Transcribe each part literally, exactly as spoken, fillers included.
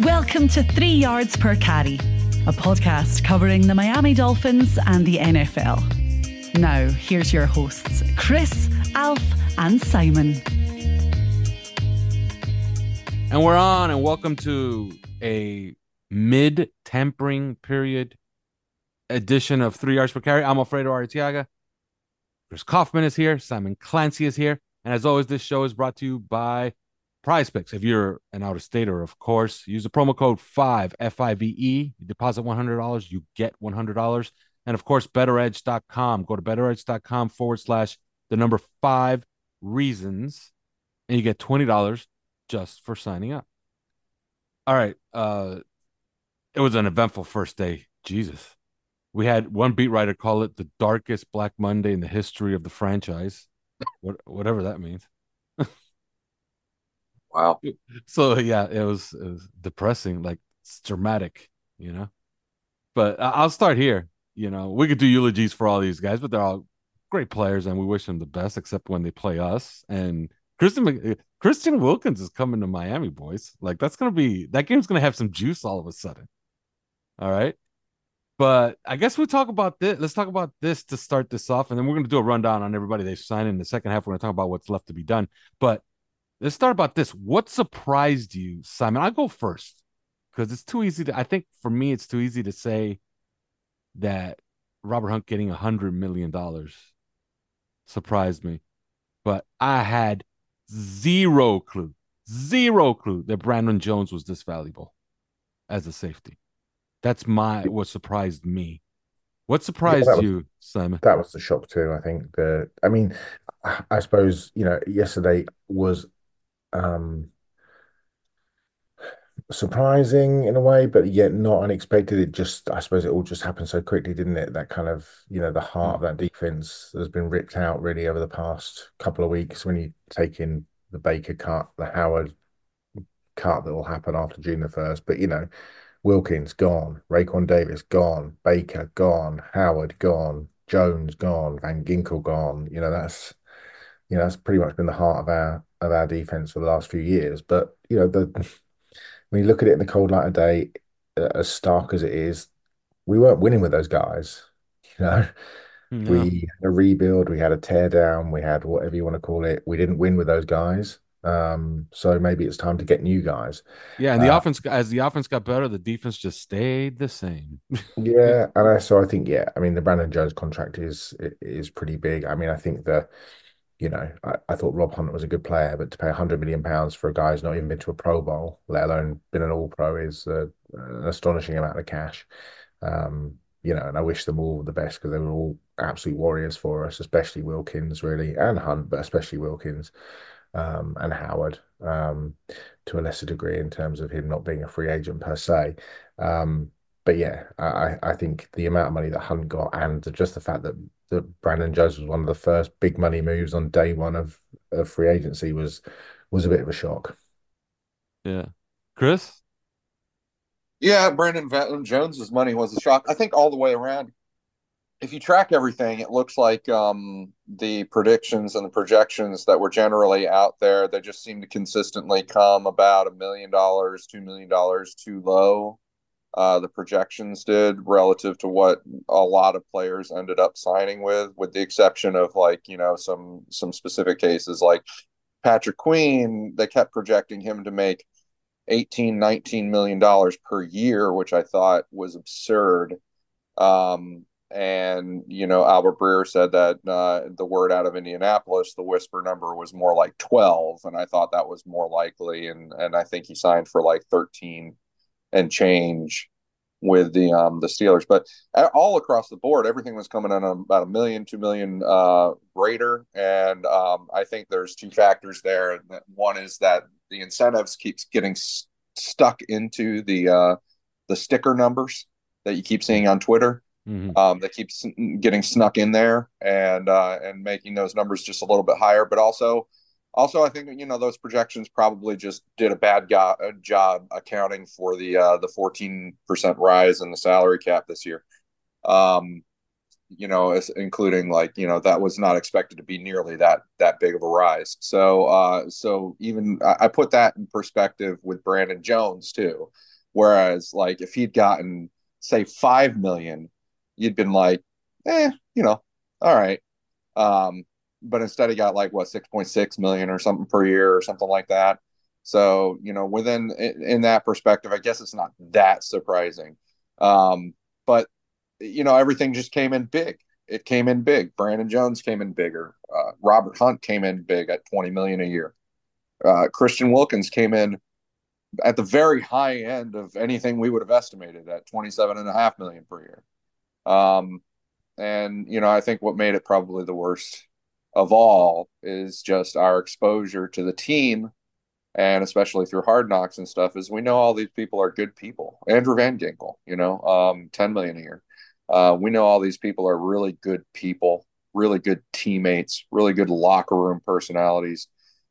Welcome to Three Yards Per Carry, a podcast covering the Miami Dolphins and the N F L. Now, here's your hosts, Chris, Alf, and Simon. And we're on, and welcome to a mid-tempering period edition of Three Yards Per Carry. I'm Alfredo Artiaga. Chris Kaufman is here. Simon Clancy is here. And as always, this show is brought to you by Prize Picks. If you're an out-of-stater, of course, use the promo code five, F I V E. You deposit one hundred dollars, you get one hundred dollars. And, of course, better edge dot com. Go to betteredge.com forward slash the number five reasons, and you get twenty dollars just for signing up. All right. Uh, it was an eventful first day. Jesus. We had one beat writer call it the darkest Black Monday in the history of the franchise, what, whatever that means. Wow. So, yeah, it was, it was depressing. Like, it's dramatic, you know. But I'll start here. You know, we could do eulogies for all these guys, but they're all great players, and we wish them the best, except when they play us. And Christian Christian Wilkins is coming to Miami, boys. Like, that's going to be – that game's going to have some juice all of a sudden. All right? But I guess we'll talk about this. Let's talk about this to start this off, and then we're going to do a rundown on everybody they've signed. In the second half, we're going to talk about what's left to be done. But let's start about this. What surprised you, Simon? I'll go first because it's too easy to – I think for me it's too easy to say that Robert Hunt getting one hundred million dollars surprised me. But I had zero clue, zero clue that Brandon Jones was this valuable as a safety. That's my what surprised me. What surprised yeah, was, you, Simon? That was the shock too. I think the. I mean, I suppose you know yesterday was um, surprising in a way, but yet not unexpected. It just, I suppose, it all just happened so quickly, didn't it? That kind of you know the heart mm. of that defense has been ripped out really over the past couple of weeks. When you take in the Baker cut, the Howard cut that will happen after June the first, but you know. Wilkins gone, Raekwon Davis gone, Baker gone, Howard gone, Jones gone, Van Ginkel gone. You know that's you know that's pretty much been the heart of our of our defense for the last few years. But you know the when you look at it in the cold light of day, as stark as it is, we weren't winning with those guys. You know, no. We had a rebuild, we had a tear down, we had whatever you want to call it. We didn't win with those guys. Um, so maybe it's time to get new guys. Yeah, and the uh, offense, as the offense got better, the defense just stayed the same. yeah, and I, so I think, yeah, I mean, the Brandon Jones contract is is pretty big. I mean, I think the, you know, I, I thought Rob Hunt was a good player, but to pay one hundred million pounds for a guy who's not even been to a Pro Bowl, let alone been an All-Pro, is uh, an astonishing amount of cash. Um, you know, and I wish them all the best because they were all absolute warriors for us, especially Wilkins, really, and Hunt, but especially Wilkins. Um, and Howard um, to a lesser degree in terms of him not being a free agent per se. Um, but yeah, I, I think the amount of money that Hunt got and just the fact that, that Brandon Jones was one of the first big money moves on day one of, of free agency was was a bit of a shock. Yeah. Chris? Yeah, Brandon Jones's money was a shock. I think all the way around. If you track everything, it looks like um, the predictions and the projections that were generally out there, they just seem to consistently come about a million dollars, two million dollars too low. Uh, the projections did relative to what a lot of players ended up signing with, with the exception of like, you know, some some specific cases like Patrick Queen. They kept projecting him to make eighteen, nineteen million dollars per year, which I thought was absurd. Um, And, you know, Albert Breer said that uh, the word out of Indianapolis, the whisper number was more like twelve. And I thought that was more likely. And and I think he signed for like thirteen and change with the um, the Steelers. But all across the board, everything was coming in about a million, two million uh, greater. And um, I think there's two factors there. One is that the incentives keeps getting st- stuck into the uh, the sticker numbers that you keep seeing on Twitter. Mm-hmm. Um, that keeps getting snuck in there and uh, and making those numbers just a little bit higher. But also, also I think you know those projections probably just did a bad go- a job accounting for the uh, the fourteen percent rise in the salary cap this year. Um, you know, including like you know that was not expected to be nearly that that big of a rise. So uh, so even I put that in perspective with Brandon Jones too. Whereas, like, if he'd gotten, say, five million, you'd been like, eh, you know, all right. Um, but instead he got like what six point six million or something per year or something like that. So, you know, within in that perspective, I guess it's not that surprising. Um, but you know, everything just came in big. It came in big. Brandon Jones came in bigger. Uh, Robert Hunt came in big at twenty million a year. Uh, Christian Wilkins came in at the very high end of anything we would have estimated at twenty-seven and a half million per year. Um, and, you know, I think what made it probably the worst of all is just our exposure to the team, and especially through Hard Knocks and stuff, is we know all these people are good people. Andrew Van Ginkel, you know, um, ten million a year. Uh, we know all these people are really good people, really good teammates, really good locker room personalities,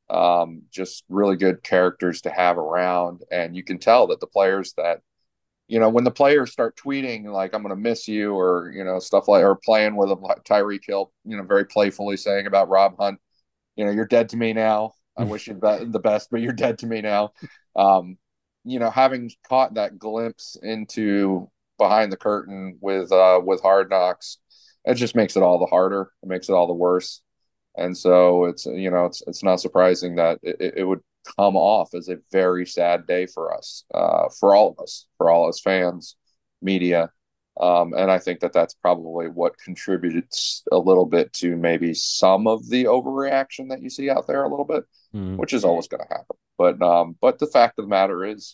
um, just really good characters to have around. And you can tell that the players that, you know, when the players start tweeting like "I'm going to miss you" or, you know, stuff like, or playing with them like Tyreek Hill, you know, very playfully saying about Rob Hunt, you know, "You're dead to me now. I wish you the best, but you're dead to me now." Um, you know, having caught that glimpse into behind the curtain with uh, with Hard Knocks, it just makes it all the harder. It makes it all the worse. And so it's, you know, it's it's not surprising that it, it would come off as a very sad day for us, uh, for all of us, for all us fans, media. Um, and I think that that's probably what contributed a little bit to maybe some of the overreaction that you see out there a little bit, mm-hmm. which is always going to happen. But um, but the fact of the matter is,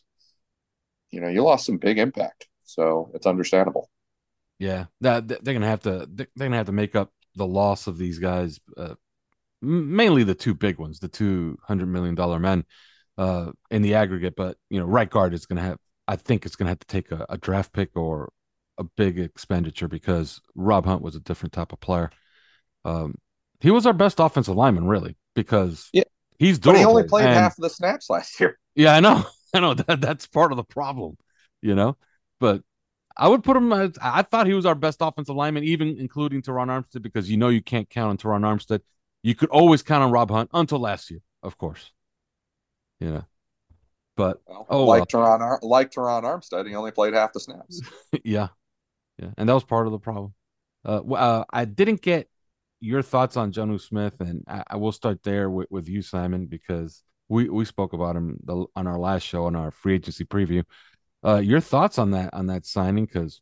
you know, you lost some big impact, so it's understandable. Yeah, that they're gonna have to they're gonna have to make up the loss of these guys. Uh, mainly the two big ones, the two hundred million dollar men uh, in the aggregate. But, you know, right guard is going to have, I think it's going to have to take a, a draft pick or a big expenditure, because Rob Hunt was a different type of player. Um, he was our best offensive lineman, really, because yeah, he's durable. But he only played and, half of the snaps last year. Yeah, I know. I know that that's part of the problem, you know, but I would put him as, I thought he was our best offensive lineman, even including Teron Armstead, because, you know, you can't count on Teron Armstead. You could always count on Rob Hunt until last year, of course. You know, but well, oh, like well. Teron, like Teron Armstead, he only played half the snaps. yeah, yeah, and that was part of the problem. Uh, uh, I didn't get your thoughts on Jonnu Smith, and I, I will start there with, with you, Simon, because we we spoke about him the, on our last show, on our free agency preview. Uh, your thoughts on that on that signing, because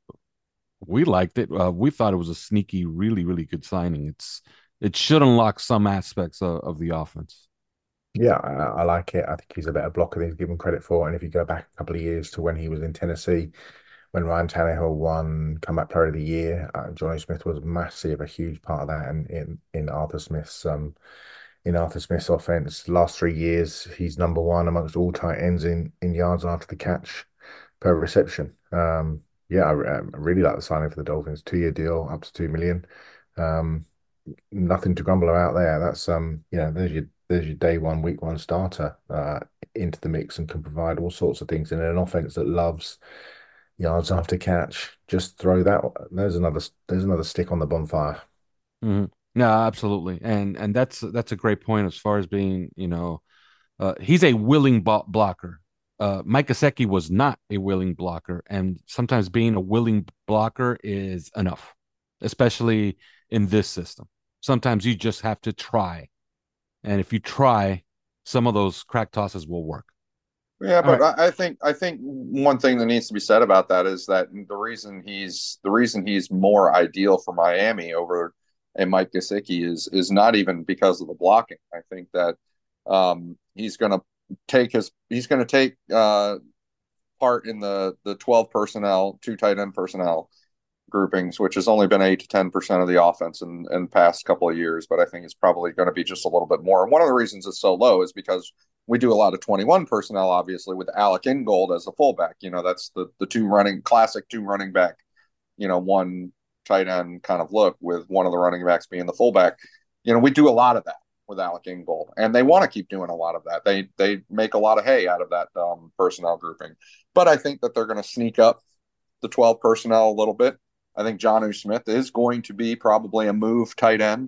we liked it. Uh, we thought it was a sneaky, really, really good signing. It's It should unlock some aspects of, of the offense. Yeah, I, I like it. I think he's a better blocker than he's given credit for. And if you go back a couple of years to when he was in Tennessee, when Ryan Tannehill won Comeback Player of the Year, uh, Jonnu Smith was massive, a huge part of that. And in, in Arthur Smith's um in Arthur Smith's offense, last three years, he's number one amongst all tight ends in in yards after the catch per reception. Um, yeah, I, I really like the signing for the Dolphins. Two year deal, up to two million. Um, nothing to grumble about there. That's um, you know, there's your there's your day one, week one starter uh, into the mix, and can provide all sorts of things in an offense that loves yards after catch. Just throw that. There's another there's another stick on the bonfire. Mm-hmm. No, absolutely, and and that's that's a great point as far as being, you know, uh, he's a willing bo- blocker. Uh, Mike Gesicki was not a willing blocker, and sometimes being a willing blocker is enough, especially in this system. Sometimes you just have to try, and if you try, some of those crack tosses will work. Yeah, but right. I think I think one thing that needs to be said about that is that the reason he's the reason he's more ideal for Miami over a Mike Gesicki is is not even because of the blocking. I think that um, he's going to take his he's going to take uh, part in the the twelve personnel, two tight end personnel groupings, which has only been eight to ten percent of the offense in in the past couple of years, but I think it's probably going to be just a little bit more. And one of the reasons it's so low is because we do a lot of twenty-one personnel, obviously, with Alec Ingold as the fullback. You know, that's the the two running classic two running back, you know, one tight end kind of look, with one of the running backs being the fullback. You know, we do a lot of that with Alec Ingold, and they want to keep doing a lot of that. They they make a lot of hay out of that um, personnel grouping. But I think that they're going to sneak up the twelve personnel a little bit. I think Jonnu Smith is going to be probably a move tight end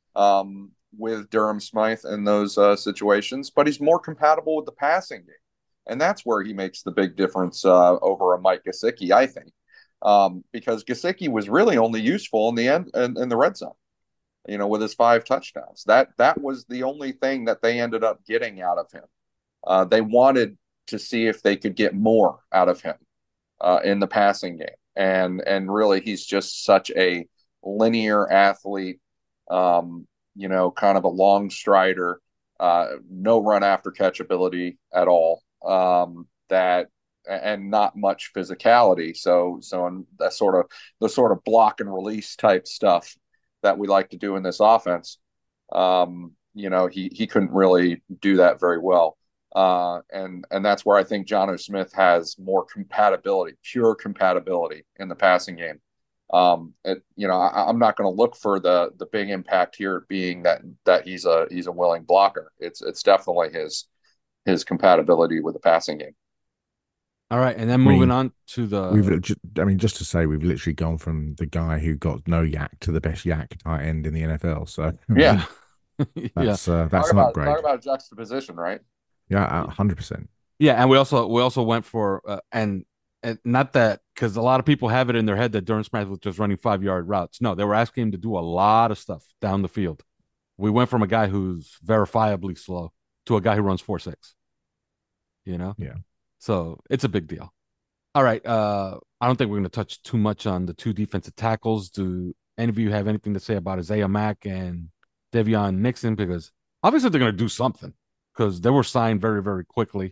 um, with Durham Smythe in those uh, situations, but he's more compatible with the passing game. And that's where he makes the big difference uh, over a Mike Gesicki, I think, um, because Gesicki was really only useful in the end in, in the red zone, you know, with his five touchdowns. That that was the only thing that they ended up getting out of him. Uh, they wanted to see if they could get more out of him uh, in the passing game, and and really he's just such a linear athlete, um, you know, kind of a long strider, uh, no run after catch ability at all. Um, that and not much physicality. So so in that sort of the sort of block and release type stuff that we like to do in this offense. Um, you know, he he couldn't really do that very well. Uh, and and that's where I think Jonnu Smith has more compatibility, pure compatibility in the passing game. Um, it, you know, I, I'm not going to look for the the big impact here being that that he's a he's a willing blocker. It's it's definitely his his compatibility with the passing game. All right, and then I moving mean, on to the We've, ju- I mean, just to say, we've literally gone from the guy who got no yak to the best yak tight end in the N F L. So, I Yeah, yeah, that's uh, talk that's an about upgrade. talk about juxtaposition, right? Yeah, a hundred percent. yeah, and we also we also went for uh, and and not that because a lot of people have it in their head that Durham Smith was just running five yard routes. No, they were asking him to do a lot of stuff down the field. We went from a guy who's verifiably slow to a guy who runs four six. You know, Yeah. so it's a big deal. All right. Uh, I don't think we're going to touch too much on the two defensive tackles. Do any of you have anything to say about Isaiah Mack and Devion Nixon? Because obviously they're going to do something because they were signed very, very quickly.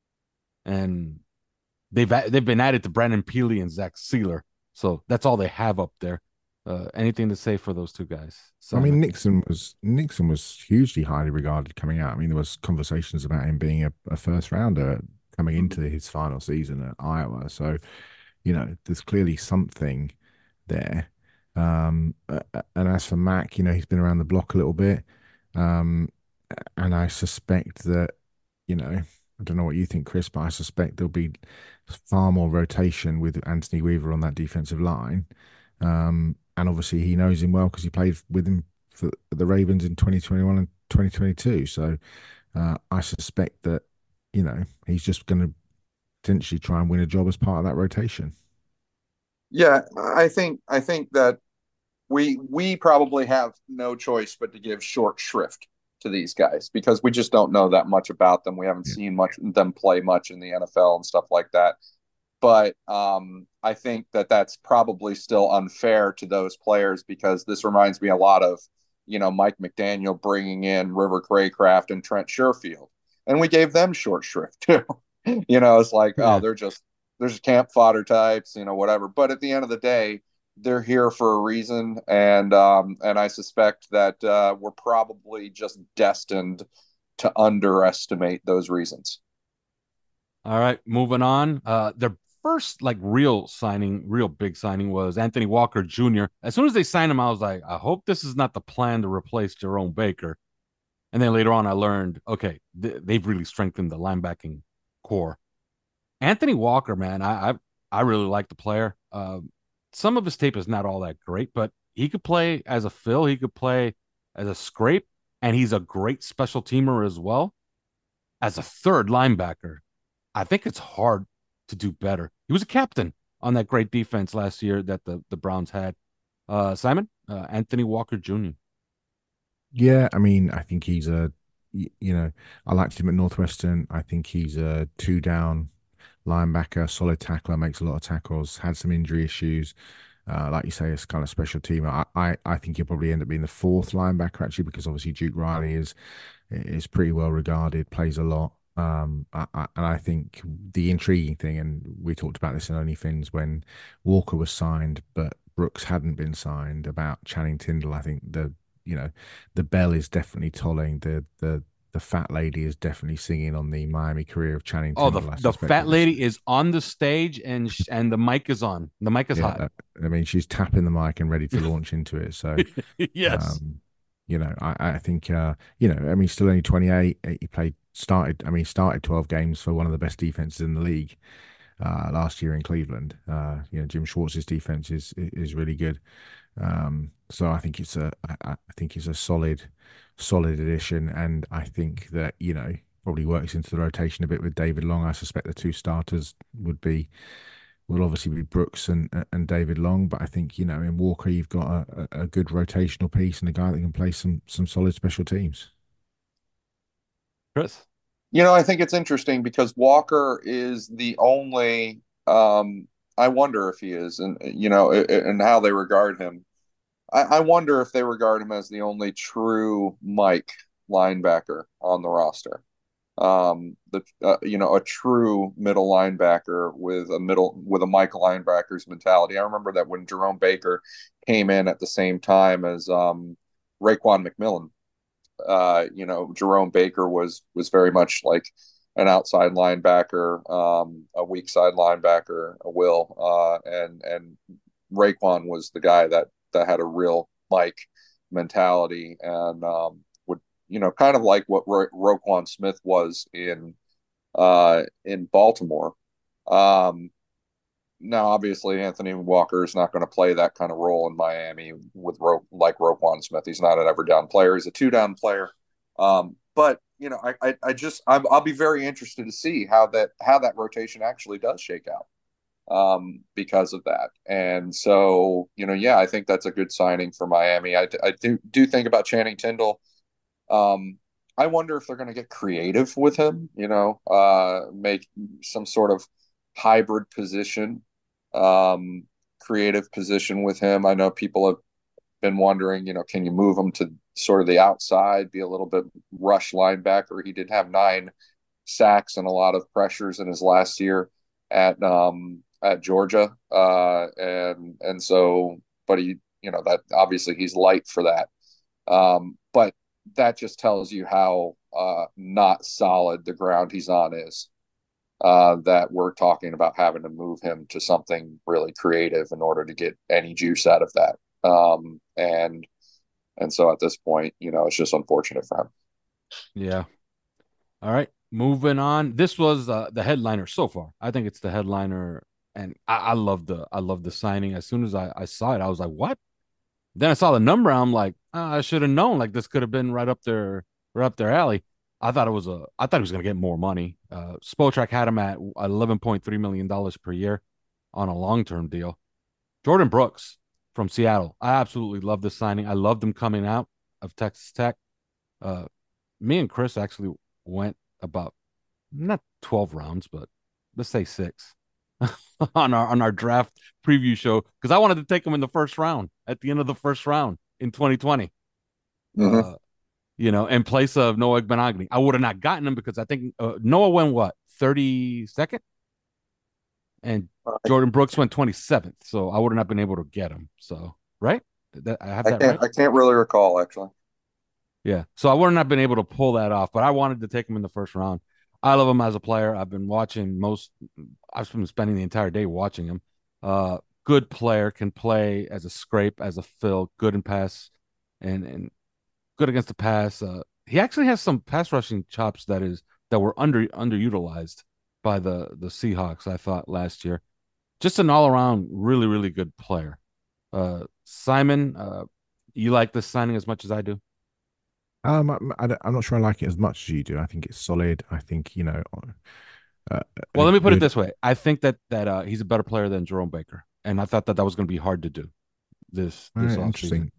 And they've they've been added to Brandon Peely and Zach Sealer. So that's all they have up there. Uh, anything to say for those two guys? I mean, Simon? Nixon was Nixon was hugely highly regarded coming out. I mean, there was conversations about him being a, a first rounder coming into his final season at Iowa. So, you know, there's clearly something there. Um, uh, and as for Mac, you know, he's been around the block a little bit. Um, and I suspect that, you know, I don't know what you think, Chris, but I suspect there'll be far more rotation with Anthony Weaver on that defensive line. Um, and obviously he knows him well because he played with him for the Ravens in twenty twenty-one and twenty twenty-two. So uh, I suspect that, you know, he's just going to potentially try and win a job as part of that rotation. Yeah, I think I think that we we probably have no choice but to give short shrift to these guys because we just don't know that much about them. We haven't yeah. seen much them play much in the N F L and stuff like that. But um, I think that that's probably still unfair to those players because this reminds me a lot of, you know, Mike McDaniel bringing in River Craycraft and Trent Sherfield, and we gave them short shrift too. You know, it's like, yeah. oh, they're just they're just camp fodder types, you know, whatever. But at the end of the day, they're here for a reason, and um, and I suspect that uh, we're probably just destined to underestimate those reasons. All right, moving on. Uh, their first like real signing, real big signing was Anthony Walker Junior As soon as they signed him, I was like, I hope this is not the plan to replace Jerome Baker. And then later on, I learned, okay, th- they've really strengthened the linebacking core. Anthony Walker, man, I I, I really like the player. Uh, some of his tape is not all that great, but he could play as a fill. He could play as a scrape, and he's a great special teamer as well. As a third linebacker, I think it's hard to do better. He was a captain on that great defense last year that the, the Browns had. Uh, Simon, uh, Anthony Walker Junior Yeah, I mean, I think he's a, you know, I liked him at Northwestern. I think he's a two down linebacker, solid tackler, makes a lot of tackles, had some injury issues. Uh, like you say, it's kind of special team. I, I, I think he'll probably end up being the fourth linebacker actually, because obviously Duke Riley is is pretty well regarded, plays a lot. Um, I, I, and I think the intriguing thing, and we talked about this in Only Fins when Walker was signed, but Brooks hadn't been signed, about Channing Tindall. I think the you know the bell is definitely tolling. The the the fat lady is definitely singing on the Miami career of Channing Oh, Tindall. the, the fat lady is on the stage and sh- and the mic is on. The mic is yeah, hot. That, I mean, she's tapping the mic and ready to launch into it. So, yes. Um, you know, I, I think, uh, you know, I mean, he's still only twenty-eight. He played, started, I mean, he started twelve games for one of the best defenses in the league uh, last year in Cleveland. Uh, you know, Jim Schwartz's defense is is really good. Um, so I think it's a, I, I think it's a solid, solid addition. And I think that, you know, probably works into the rotation a bit with David Long. I suspect the two starters would be will obviously be Brooks and and David Long, but I think you know in Walker you've got a, a good rotational piece and a guy that can play some some solid special teams. Chris? You know, I think it's interesting because Walker is the only. Um, I wonder if he is, and you know, and how they regard him. I, I wonder if they regard him as the only true Mike linebacker on the roster. Um, the uh, you know, a true middle linebacker with a middle with a Mike linebacker's mentality. I remember that when Jerome Baker came in at the same time as um, Raekwon McMillan. Uh, you know, Jerome Baker was was very much like an outside linebacker, um, a weak side linebacker, a will, uh, and and Raekwon was the guy that that had a real Mike mentality and um, would you know kind of like what Ro- Roquan Smith was in uh, in Baltimore. Um, Now, obviously, Anthony Walker is not going to play that kind of role in Miami with Ro- like Roquan Smith. He's not an every down player. He's a two down player. Um, but you know, I, I, I just I'm, I'll be very interested to see how that how that rotation actually does shake out um, because of that. And so, you know, yeah, I think that's a good signing for Miami. I, I do do think about Channing Tindall. Um, I wonder if they're going to get creative with him. You know, uh, make some sort of hybrid position um, creative position with him. I know people have been wondering, you know, can you move him to sort of the outside, be a little bit rush linebacker? He did have nine sacks and a lot of pressures in his last year at um, at Georgia, uh, and and so, but he, you know, that obviously he's light for that. Um, but that just tells you how uh, not solid the ground he's on is. Uh, that we're talking about having to move him to something really creative in order to get any juice out of that. Um, and and so at this point, you know, it's just unfortunate for him. Yeah. All right. Moving on. This was uh, the headliner so far. I think it's the headliner, and I, I love the I love the signing. As soon as I, I saw it, I was like, "What?" Then I saw the number. I'm like, oh, I should have known. Like this could have been right up their right up their alley. I thought it was a. I thought he was going to get more money. Uh, Spotrac had him at eleven point three million dollars per year on a long term deal. Jordan Brooks from Seattle. I absolutely love this signing. I loved him coming out of Texas Tech. Uh, me and Chris actually went about not twelve rounds, but let's say six on our on our draft preview show because I wanted to take him in the first round at the end of the first round in twenty twenty. Mm-hmm. Uh, you know, in place of Noah Benogany. I would have not gotten him because I think uh, Noah went what thirty-second, and Jordan Brooks went twenty-seventh. So I would have not been able to get him. So right, that, I have I that can't. right. I can't really recall actually. Yeah, so I would have not been able to pull that off, but I wanted to take him in the first round. I love him as a player. I've been watching most. I've been spending the entire day watching him. Uh, good player, can play as a scrape, as a fill, good in pass, and and good against the pass. Uh, he actually has some pass rushing chops that is that were under underutilized by the the Seahawks. I thought last year, just an all around really really good player. Uh, Simon, uh, you like this signing as much as I do? Um, I, I, I'm not sure I like it as much as you do. I think it's solid. I think you know. Uh, Well, let me put it good, this way: I think that that uh, he's a better player than Jerome Baker, and I thought that that was going to be hard to do this this uh, offseason. interesting.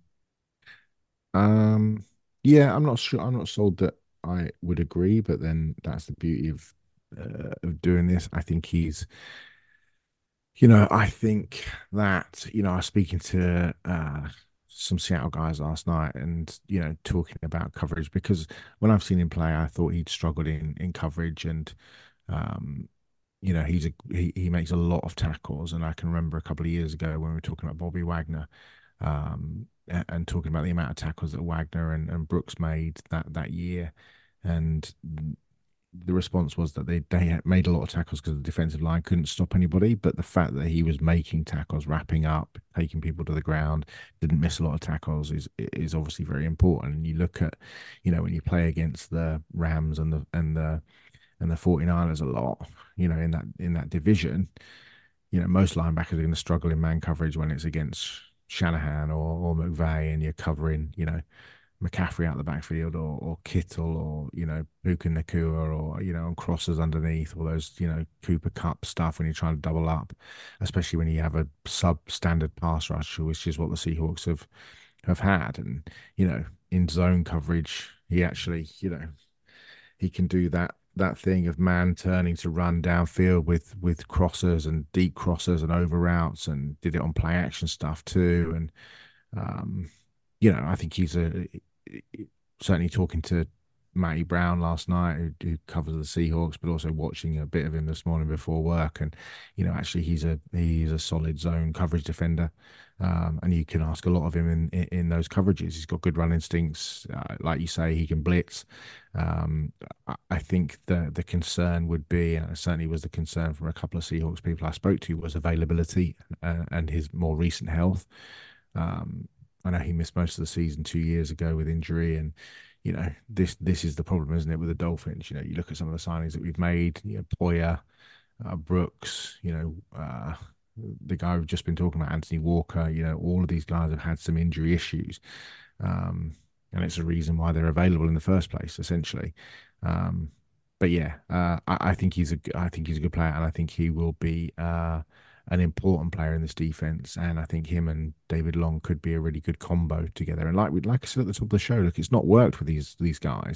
Um, yeah, I'm not sure. I'm not sold that I would agree, but then that's the beauty of uh, of doing this. I think he's, you know, I think that you know, I was speaking to uh some Seattle guys last night, and you know, talking about coverage because when I've seen him play, I thought he'd struggled in in coverage, and um, you know, he's a he he makes a lot of tackles, and I can remember a couple of years ago when we were talking about Bobby Wagner. Um, a- and talking about the amount of tackles that Wagner and, and Brooks made that that year, and the response was that they they had made a lot of tackles because the defensive line couldn't stop anybody. But the fact that he was making tackles, wrapping up, taking people to the ground, didn't miss a lot of tackles is is obviously very important. And you look at, you know, when you play against the Rams and the and the and the 49ers a lot, you know, in that in that division, you know, most linebackers are going to struggle in man coverage when it's against Shanahan or, or McVay and you're covering, you know, McCaffrey out the backfield, or or Kittle, or you know Puka Nakua, or you know on crosses underneath, all those you know Cooper Cup stuff when you're trying to double up, especially when you have a substandard pass rush, which is what the Seahawks have have had. And you know in zone coverage, he actually you know he can do that that thing of man turning to run downfield with with crossers and deep crossers and over routes, and did it on play action stuff too. And um, you know, I think he's a certainly talking to Matty Brown last night, who, who covers the Seahawks, but also watching a bit of him this morning before work. And you know, actually, he's a he's a solid zone coverage defender, um, and you can ask a lot of him in, in in those coverages. He's got good run instincts, uh, like you say, he can blitz. Um, I, I think the the concern would be, and it certainly was the concern from a couple of Seahawks people I spoke to, was availability uh, and his more recent health. Um, I know he missed most of the season two years ago with injury, and you know this this is the problem, isn't it, with the Dolphins? You know, you look at some of the signings that we've made, you know, Poyer, uh, Brooks, you know, uh, the guy we've just been talking about, Anthony Walker. You know, all of these guys have had some injury issues, um, and it's a reason why they're available in the first place, essentially. Um, but yeah, uh, I, I think he's a I think he's a good player, and I think he will be. Uh, an important player in this defense, and I think him and David Long could be a really good combo together. And like we like I said at the top of the show, look, it's not worked with these these guys,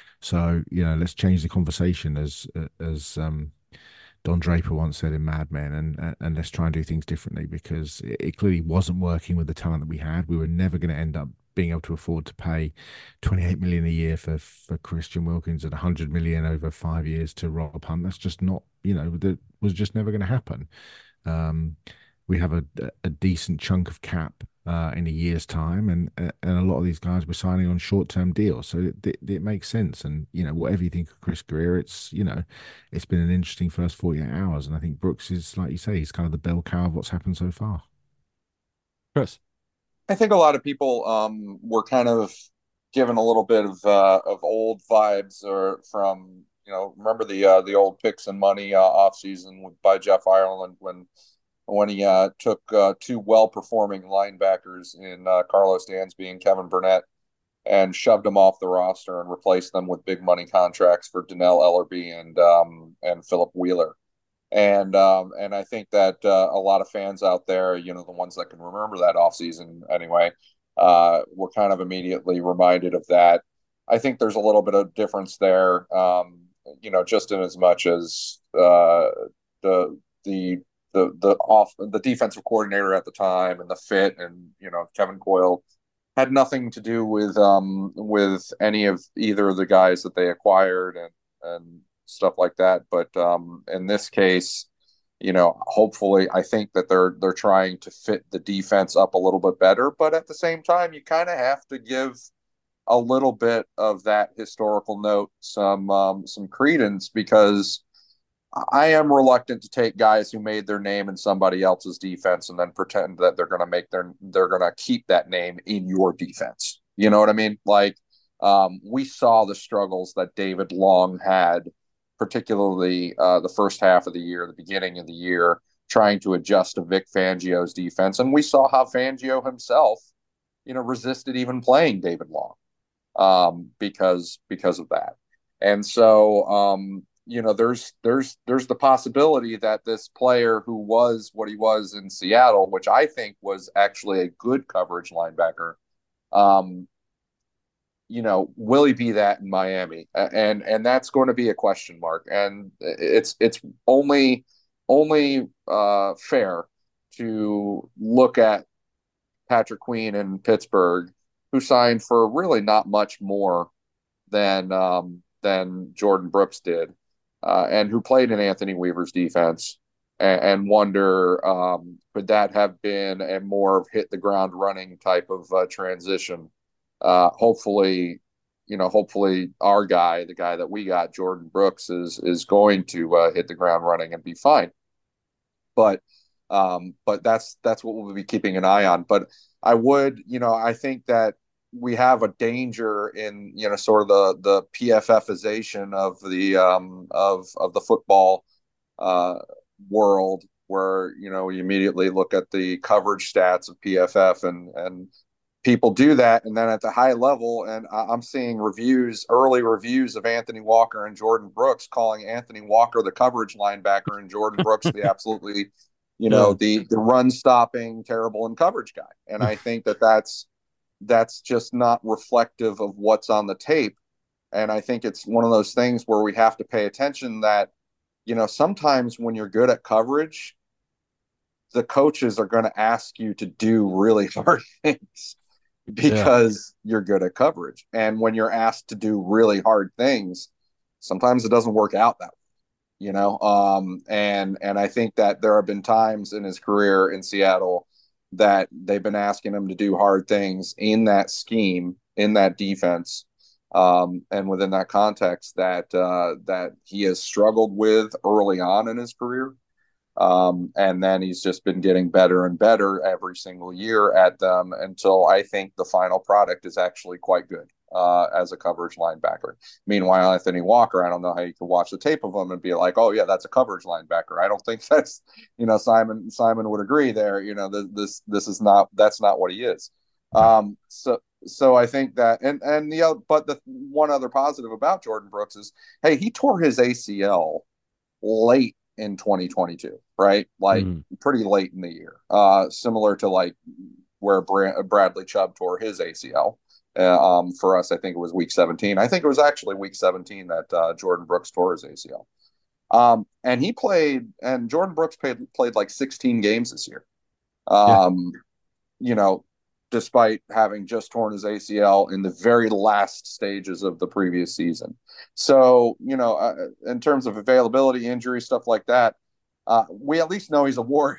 so you know, let's change the conversation, as as um, Don Draper once said in Mad Men, and and let's try and do things differently, because it, it clearly wasn't working with the talent that we had. We were never going to end up being able to afford to pay twenty-eight million a year for for Christian Wilkins and one hundred million over five years to Rob Hunt. That's just not, you know, that was just never going to happen. Um, we have a, a decent chunk of cap uh, in a year's time, and and a lot of these guys were signing on short term deals, so it, it, it makes sense. And you know, whatever you think of Chris Greer, it's you know, it's been an interesting first forty-eight hours, and I think Brooks is, like you say, he's kind of the bell cow of what's happened so far. Chris, I think a lot of people um, were kind of given a little bit of uh, of old vibes, or from you know, remember the uh, the old picks and money uh, off season with, by Jeff Ireland, when when he uh, took uh, two well performing linebackers in uh, Carlos Dansby and Kevin Burnett, and shoved them off the roster and replaced them with big money contracts for Donnell Ellerbe and um, and Philip Wheeler. And um, and I think that uh, a lot of fans out there, you know, the ones that can remember that offseason anyway, uh, were kind of immediately reminded of that. I think there's a little bit of difference there, um, you know, just in as much as uh, the the the the off the defensive coordinator at the time and the fit, and you know, Kevin Coyle had nothing to do with um with any of either of the guys that they acquired and and stuff like that. But um, in this case, you know, hopefully, I think that they're they're trying to fit the defense up a little bit better. But at the same time, you kind of have to give a little bit of that historical note some um, some credence, because I am reluctant to take guys who made their name in somebody else's defense and then pretend that they're going to make their they're going to keep that name in your defense. You know what I mean? Like, um, we saw the struggles that David Long had, particularly uh, the first half of the year, the beginning of the year, trying to adjust to Vic Fangio's defense. And we saw how Fangio himself, you know, resisted even playing David Long um, because because of that. And so, um, you know, there's there's there's the possibility that this player who was what he was in Seattle, which I think was actually a good coverage linebacker, um, you know, will he be that in Miami? And and that's going to be a question mark. And it's it's only only uh, fair to look at Patrick Queen in Pittsburgh, who signed for really not much more than um, than Jordan Brooks did, uh, and who played in Anthony Weaver's defense, and, and wonder um, could that have been a more of hit the ground running type of uh, transition. Uh, hopefully, you know, hopefully our guy, the guy that we got, Jordan Brooks, is is going to uh, hit the ground running and be fine. But um, but that's that's what we'll be keeping an eye on. But I would, you know, I think that we have a danger in, you know, sort of the the PFFization of the um, of of the football uh, world, where you know we immediately look at the coverage stats of P F F and and people do that, and then at the high level, and I'm seeing reviews, early reviews of Anthony Walker and Jordan Brooks, calling Anthony Walker the coverage linebacker and Jordan Brooks the absolutely, you know, Yeah. the the run stopping, terrible in coverage guy. And I think that that's that's just not reflective of what's on the tape. And I think it's one of those things where we have to pay attention that, you know, sometimes when you're good at coverage, the coaches are going to ask you to do really hard things because yeah. you're good at coverage. And when you're asked to do really hard things, sometimes it doesn't work out that way, you know? Um, and, and I think that there have been times in his career in Seattle that they've been asking him to do hard things in that scheme, in that defense. Um, and within that context that, uh, that he has struggled with early on in his career. Um, and then he's just been getting better and better every single year at them until I think the final product is actually quite good uh, as a coverage linebacker. Meanwhile, Anthony Walker, I don't know how you can watch the tape of him and be like, oh yeah, that's a coverage linebacker. I don't think that's, you know, Simon, Simon would agree there, you know, this, this, this is not, that's not what he is. Um, so, so I think that, and, and the other, but the one other positive about Jordan Brooks is, hey, he tore his A C L late in twenty twenty-two, right? Like mm. pretty late in the year, uh, similar to like where Bra- Bradley Chubb tore his A C L. Uh, um, for us, I think it was week seventeen. I think it was actually week seventeen that uh, Jordan Brooks tore his A C L. Um, and he played, and Jordan Brooks played, played like sixteen games this year. Um, yeah. You know, despite having just torn his A C L in the very last stages of the previous season. So, you know, uh, in terms of availability, injury, stuff like that, uh, we at least know he's a warrior.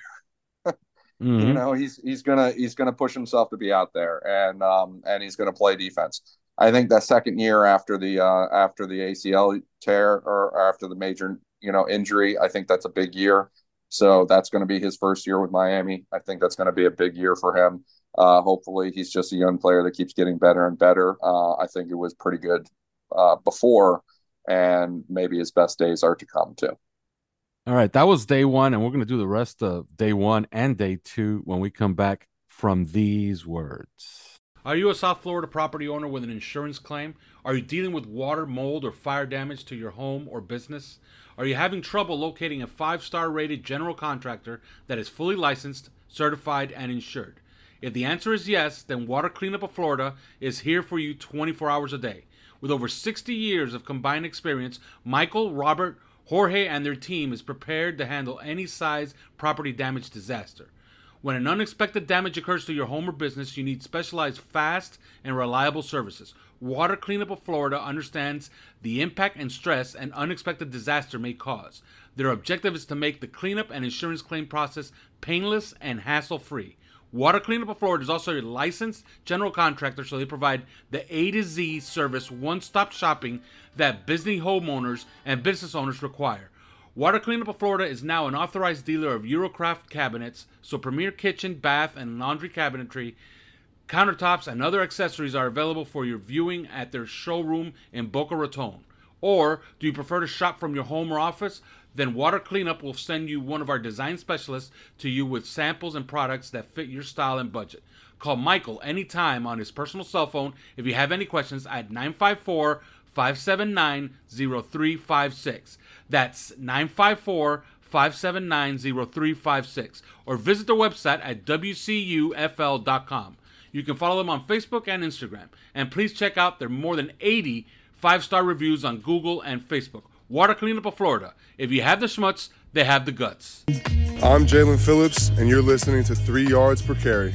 mm-hmm. You know, he's he's gonna he's gonna push himself to be out there, and um, and he's gonna play defense. I think that second year after the uh, after the A C L tear or after the major, you know, injury, I think that's a big year. So that's going to be his first year with Miami. I think that's going to be a big year for him. Uh, hopefully he's just a young player that keeps getting better and better. Uh, I think it was pretty good uh, before, and maybe his best days are to come too. All right. That was day one, and we're going to do the rest of day one and day two when we come back from these words. Are you a South Florida property owner with an insurance claim? Are you dealing with water, mold, or fire damage to your home or business? Are you having trouble locating a five-star rated general contractor that is fully licensed, certified, and insured? If the answer is yes, then Water Cleanup of Florida is here for you twenty-four hours a day. With over sixty years of combined experience, Michael, Robert, Jorge, and their team is prepared to handle any size property damage disaster. When an unexpected damage occurs to your home or business, you need specialized, fast, and reliable services. Water Cleanup of Florida understands the impact and stress an unexpected disaster may cause. Their objective is to make the cleanup and insurance claim process painless and hassle-free. Water Cleanup of Florida is also a licensed general contractor, so they provide the A to Z service, one-stop shopping that busy homeowners and business owners require. Water Cleanup of Florida is now an authorized dealer of Eurocraft cabinets, so premier kitchen, bath, and laundry cabinetry, countertops, and other accessories are available for your viewing at their showroom in Boca Raton. Or, do you prefer to shop from your home or office? Then Water Cleanup will send you one of our design specialists to you with samples and products that fit your style and budget. Call Michael anytime on his personal cell phone if you have any questions at nine five four, five seven nine, zero three five six. That's nine five four, five seven nine, zero three five six. Or visit their website at w c u f l dot com. You can follow them on Facebook and Instagram. And please check out their more than eighty five-star reviews on Google and Facebook. Water Cleanup of Florida. If you have the schmutz, they have the guts. I'm Jalen Phillips, and you're listening to Three Yards Per Carry.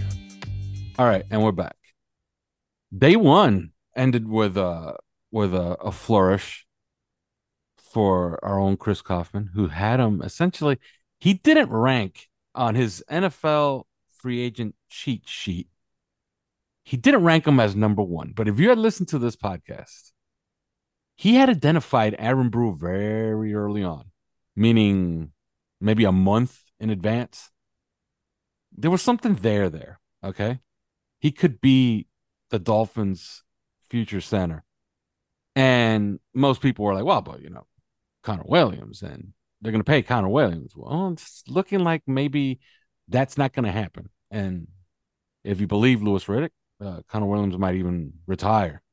All right, and we're back. Day one ended with a with a, a flourish for our own Chris Kaufman, who had him essentially. He didn't rank on his N F L free agent cheat sheet. He didn't rank him as number one. But if you had listened to this podcast, he had identified Aaron Brew very early on, meaning maybe a month in advance. There was something there there, okay? He could be the Dolphins' future center. And most people were like, well, but, you know, Connor Williams, and they're going to pay Connor Williams. Well, it's looking like maybe that's not going to happen. And if you believe Louis Riddick, uh, Connor Williams might even retire.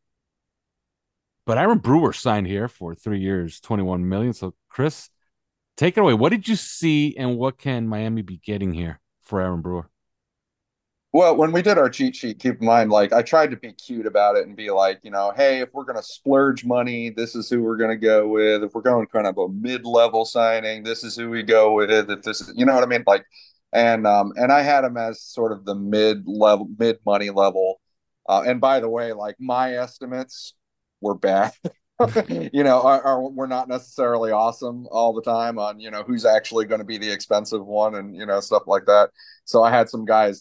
But Aaron Brewer signed here for three years, twenty-one million. So, Chris, take it away. What did you see, and what can Miami be getting here for Aaron Brewer? Well, when we did our cheat sheet, keep in mind, like I tried to be cute about it and be like, you know, hey, if we're going to splurge money, this is who we're going to go with. If we're going kind of a mid-level signing, this is who we go with. If this is, you know what I mean? Like, and um, and I had him as sort of the mid-level, mid-money level. Uh, and by the way, like my estimates were bad. you know, are, are we're not necessarily awesome all the time on, you know, who's actually going to be the expensive one and, you know, stuff like that. So I had some guys that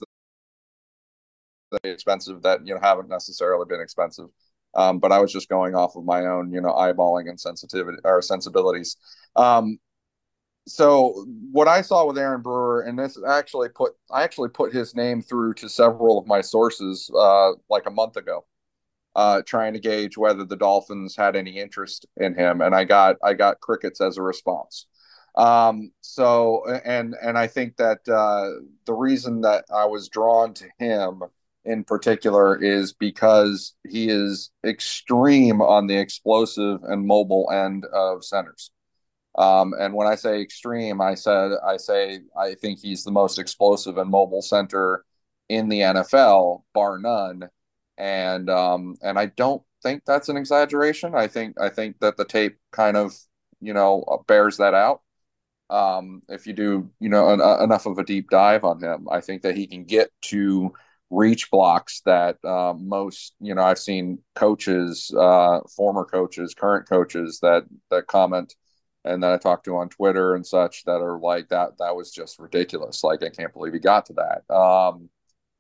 expensive that you know haven't necessarily been expensive, um, but I was just going off of my own you know eyeballing and sensitivity or sensibilities. Um, so what I saw with Aaron Brewer, and this actually put I actually put his name through to several of my sources uh, like a month ago, uh, trying to gauge whether the Dolphins had any interest in him, and I got I got crickets as a response. Um, so and and I think that uh, the reason that I was drawn to him in particular is because he is extreme on the explosive and mobile end of centers. Um, and when I say extreme, I said I say I think he's the most explosive and mobile center in the N F L, bar none. And um, and I don't think that's an exaggeration. I think I think that the tape kind of you know bears that out. Um, if you do you know an, enough of a deep dive on him, I think that he can get to reach blocks that uh, most, you know, I've seen coaches, uh, former coaches, current coaches that that comment and that I talk to on Twitter and such that are like that. That was just ridiculous. Like I can't believe he got to that. Um,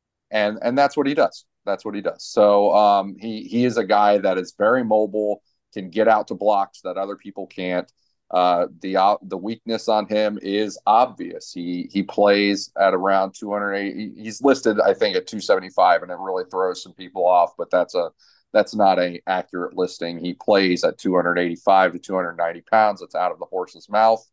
and and that's what he does. That's what he does. So um, he he is a guy that is very mobile, can get out to blocks that other people can't. Uh, the uh, the weakness on him is obvious. He he plays at around two hundred eighty. He's listed, I think, at two seventy-five, and it really throws some people off. But that's a that's not a accurate listing. He plays at two eighty-five to two ninety pounds. That's out of the horse's mouth.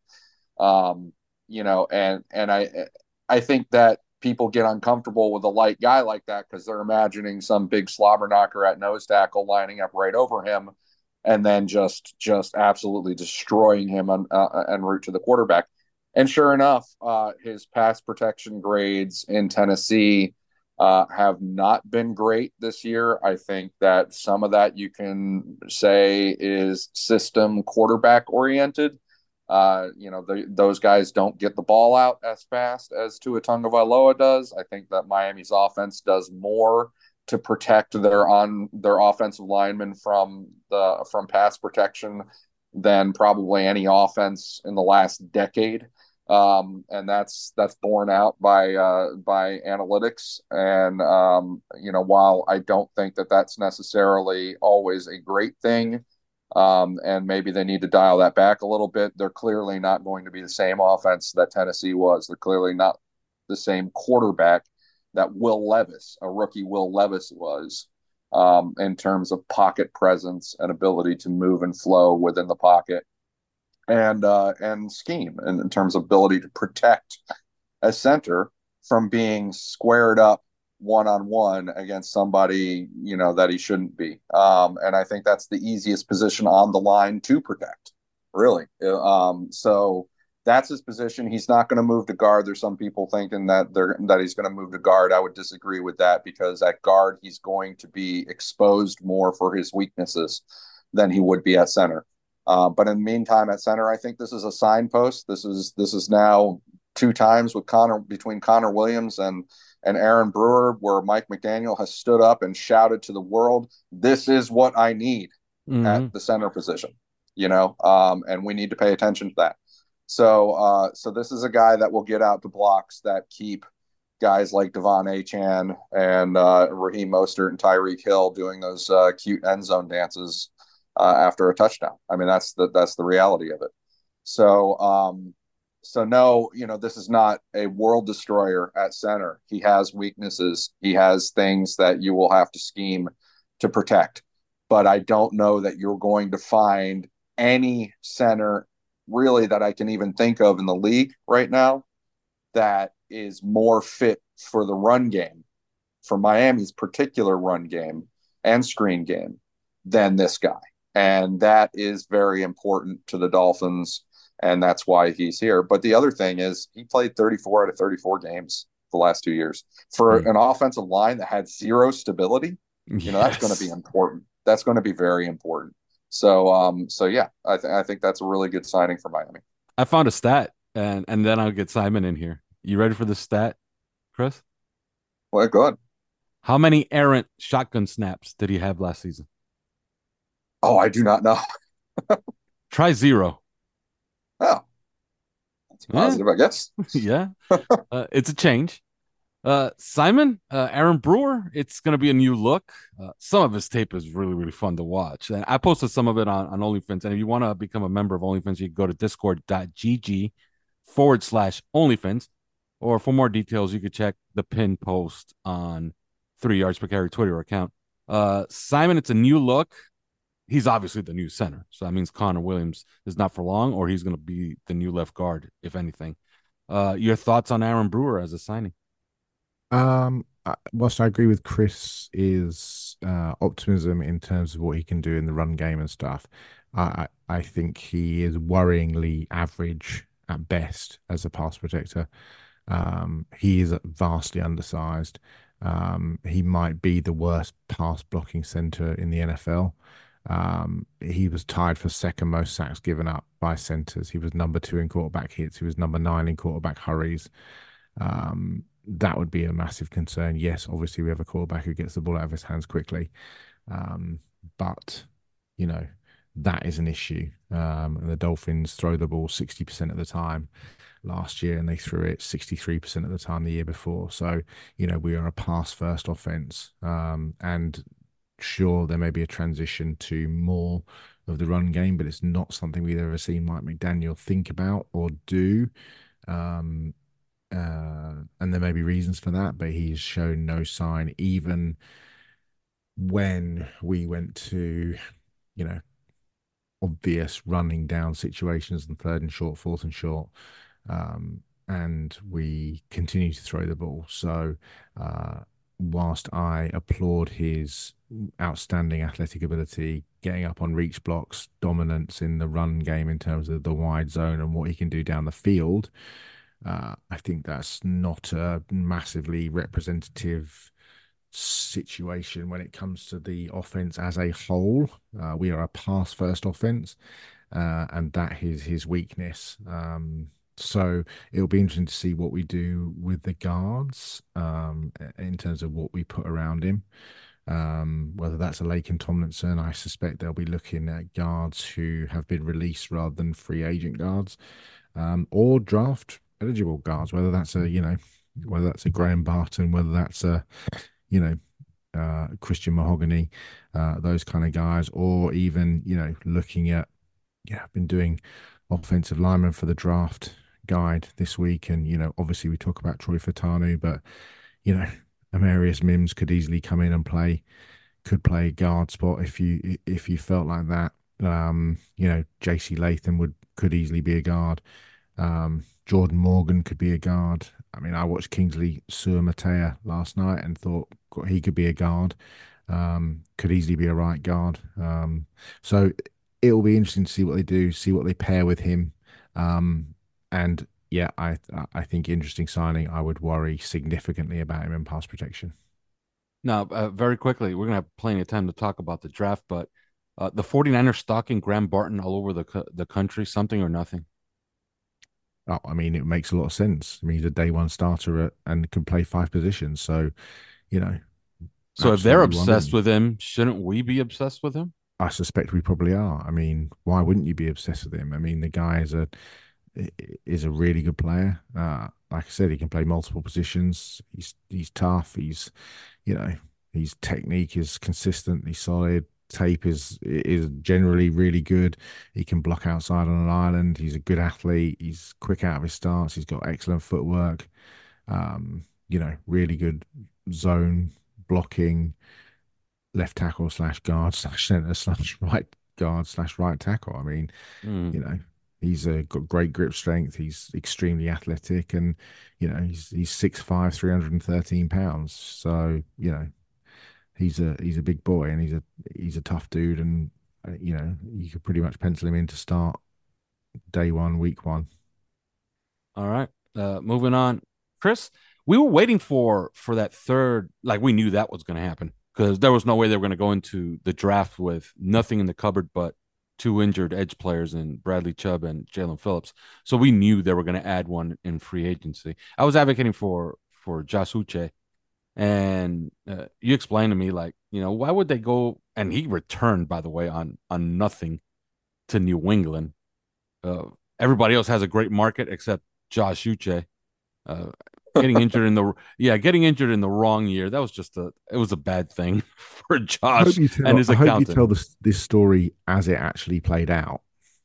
Um, you know, and and I I think that people get uncomfortable with a light guy like that because they're imagining some big slobber knocker at nose tackle lining up right over him, and then just just absolutely destroying him on, uh, en route to the quarterback. And sure enough, uh, his pass protection grades in Tennessee uh, have not been great this year. I think that some of that you can say is system quarterback oriented. Uh, you know, the, those guys don't get the ball out as fast as Tua Tagovailoa does. I think that Miami's offense does more to protect their on their offensive linemen from the from pass protection than probably any offense in the last decade, um, and that's that's borne out by uh, by analytics. And um, you know, while I don't think that that's necessarily always a great thing, um, and maybe they need to dial that back a little bit, they're clearly not going to be the same offense that Tennessee was. They're clearly not the same quarterback that Will Levis, a rookie Will Levis, was um, in terms of pocket presence and ability to move and flow within the pocket, and uh, and scheme, and in terms of ability to protect a center from being squared up one on one against somebody you know that he shouldn't be. Um, and I think that's the easiest position on the line to protect, really. Um, so. That's his position. He's not going to move to guard. There's some people thinking that they're that he's going to move to guard. I would disagree with that because at guard he's going to be exposed more for his weaknesses than he would be at center. Uh, but in the meantime, at center, I think this is a signpost. This is this is now two times with Connor between Connor Williams and and Aaron Brewer, where Mike McDaniel has stood up and shouted to the world, "This is what I need mm-hmm. at the center position." You know, um, and we need to pay attention to that. So, uh, so this is a guy that will get out to blocks that keep guys like Devon Achane and uh, Raheem Mostert and Tyreek Hill doing those uh, cute end zone dances uh, after a touchdown. I mean, that's the that's the reality of it. So, um, so no, you know, this is not a world destroyer at center. He has weaknesses. He has things that you will have to scheme to protect. But I don't know that you're going to find any center really that I can even think of in the league right now that is more fit for the run game for Miami's particular run game and screen game than this guy. And that is very important to the Dolphins, and that's why he's here. But the other thing is he played thirty-four out of thirty-four games the last two years. For Mm. an offensive line that had zero stability, you know, that's going to be Yes. important. That's going to be very important. So, um, so yeah, I, th- I think that's a really good signing for Miami. I found a stat, and and then I'll get Simon in here. You ready for the stat, Chris? Well, good. How many errant shotgun snaps did he have last season? Oh, I do not know. Try zero. Oh, that's Yeah. positive, I guess. Yeah, uh, it's a change. Uh, Simon, uh, Aaron Brewer, it's going to be a new look. Uh, some of his tape is really, really fun to watch. And I posted some of it on, on OnlyFans. And if you want to become a member of OnlyFans, you can go to discord.gg forward slash OnlyFans. Or for more details, you could check the pin post on Three Yards Per Carry Twitter account. Uh, Simon, it's a new look. He's obviously the new center. So that means Connor Williams is not for long, or he's going to be the new left guard, if anything. Uh, your thoughts on Aaron Brewer as a signing? Um, I- whilst I agree with Chris, is uh, optimism in terms of what he can do in the run game and stuff. I I I think he is worryingly average at best as a pass protector. Um, he is vastly undersized. Um, he might be the worst pass blocking center in the N F L. Um, he was tied for second most sacks given up by centers. He was number two in quarterback hits. He was number nine in quarterback hurries. Um, that would be a massive concern. Yes, obviously we have a quarterback who gets the ball out of his hands quickly, um, but you know that is an issue. Um, and the Dolphins throw the ball sixty percent of the time last year, and they threw it sixty-three percent of the time the year before. So you know we are a pass first offense, um, and sure there may be a transition to more of the run game, but it's not something we've ever seen Mike McDaniel think about or do. Um, uh, and there may be reasons for that, but he's shown no sign, even when we went to, you know, obvious running down situations and third and short, fourth and short. Um, and we continue to throw the ball. So, uh, whilst I applaud his outstanding athletic ability, getting up on reach blocks, dominance in the run game in terms of the wide zone and what he can do down the field, uh, I think that's not a massively representative situation when it comes to the offense as a whole. Uh, we are a pass first offense, uh, and that is his weakness. Um, so it'll be interesting to see what we do with the guards, um, in terms of what we put around him. Um, whether that's a Laken Tomlinson, I suspect they'll be looking at guards who have been released rather than free agent guards, um, or draft eligible guards. Whether that's a you know, whether that's a Graham Barton, whether that's a you know, uh, Christian Mahogany, uh, those kind of guys, or even, you know, looking at, yeah, I've been doing offensive linemen for the draft guide this week. And, you know, obviously we talk about Troy Fatanu, but, you know, Amarius Mims could easily come in and play, could play a guard spot if you, if you felt like that. Um, you know, J C Latham would, could easily be a guard. Um, Jordan Morgan could be a guard. I mean, I watched Kingsley Suamatea last night and thought he could be a guard. Um, could easily be a right guard. Um, so it will be interesting to see what they do, see what they pair with him. Um, and yeah, I I think interesting signing. I would worry significantly about him in pass protection. Now, uh, very quickly, we're going to have plenty of time to talk about the draft, but uh, the 49ers stalking Graham Barton all over the co- the country, something or nothing? Oh, I mean, it makes a lot of sense. I mean, he's a day one starter at, and can play five positions. So, you know. So if they're absolutely obsessed wonderful. with him, shouldn't we be obsessed with him? I suspect we probably are. I mean, why wouldn't you be obsessed with him? I mean, the guy is a is a really good player. Uh, like I said, he can play multiple positions. He's he's tough. He's, you know, his technique is consistent. He's solid. Tape is is generally really good. He can block outside on an island. He's a good athlete. He's quick out of his stance. He's got excellent footwork. Um, you know, really good zone blocking, left tackle slash guard slash center slash right guard slash right tackle. I mean, Mm. you know, He's uh, got great grip strength. He's extremely athletic, and you know he's he's six five, three hundred and thirteen pounds. So you know he's a he's a big boy, and he's a he's a tough dude, and uh, you know you could pretty much pencil him in to start day one, week one. All right. Uh, moving on, Chris. We were waiting for for that third. Like we knew that was going to happen because there was no way they were going to go into the draft with nothing in the cupboard but two injured edge players in Bradley Chubb and Jalen Phillips. So we knew they were going to add one in free agency. I was advocating for for Josh Uche, and uh, you explained to me like, you know, why would they go? And he returned, by the way, on on nothing to New England. Uh, everybody else has a great market except Josh Uche. Uh, getting injured in the yeah, getting injured in the wrong year. That was just a it was a bad thing for Josh tell, and his I accountant. hope you tell this this story as it actually played out.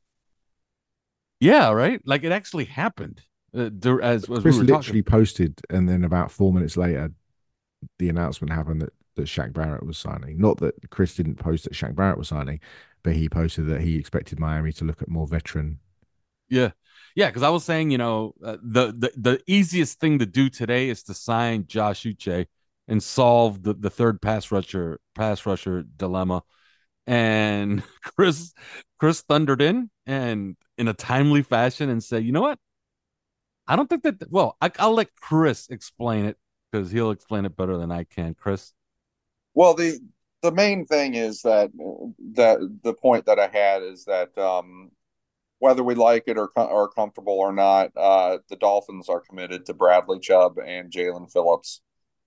Yeah, right. Like it actually happened. Uh, there, as, as Chris we were literally talking. posted, and then about four minutes later, the announcement happened that that Shaq Barrett was signing. Not that Chris didn't post that Shaq Barrett was signing, but he posted that he expected Miami to look at more veteran. Yeah. Yeah, because I was saying, you know, uh, the, the the easiest thing to do today is to sign Josh Uche and solve the, the third pass rusher pass rusher dilemma. And Chris Chris thundered in and in a timely fashion and said, you know what? I don't think that. Well, I, I'll let Chris explain it because he'll explain it better than I can. Chris. Well, the the main thing is that that the point that I had is that um, whether we like it or are comfortable or not, uh, the Dolphins are committed to Bradley Chubb and Jalen Phillips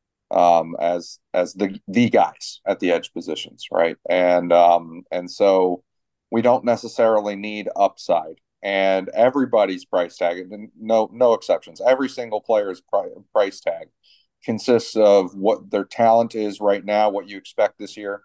um, as as the the guys at the edge positions, right? And um, and so we don't necessarily need upside. And everybody's price tag, and no no exceptions. Every single player's price tag consists of what their talent is right now, what you expect this year,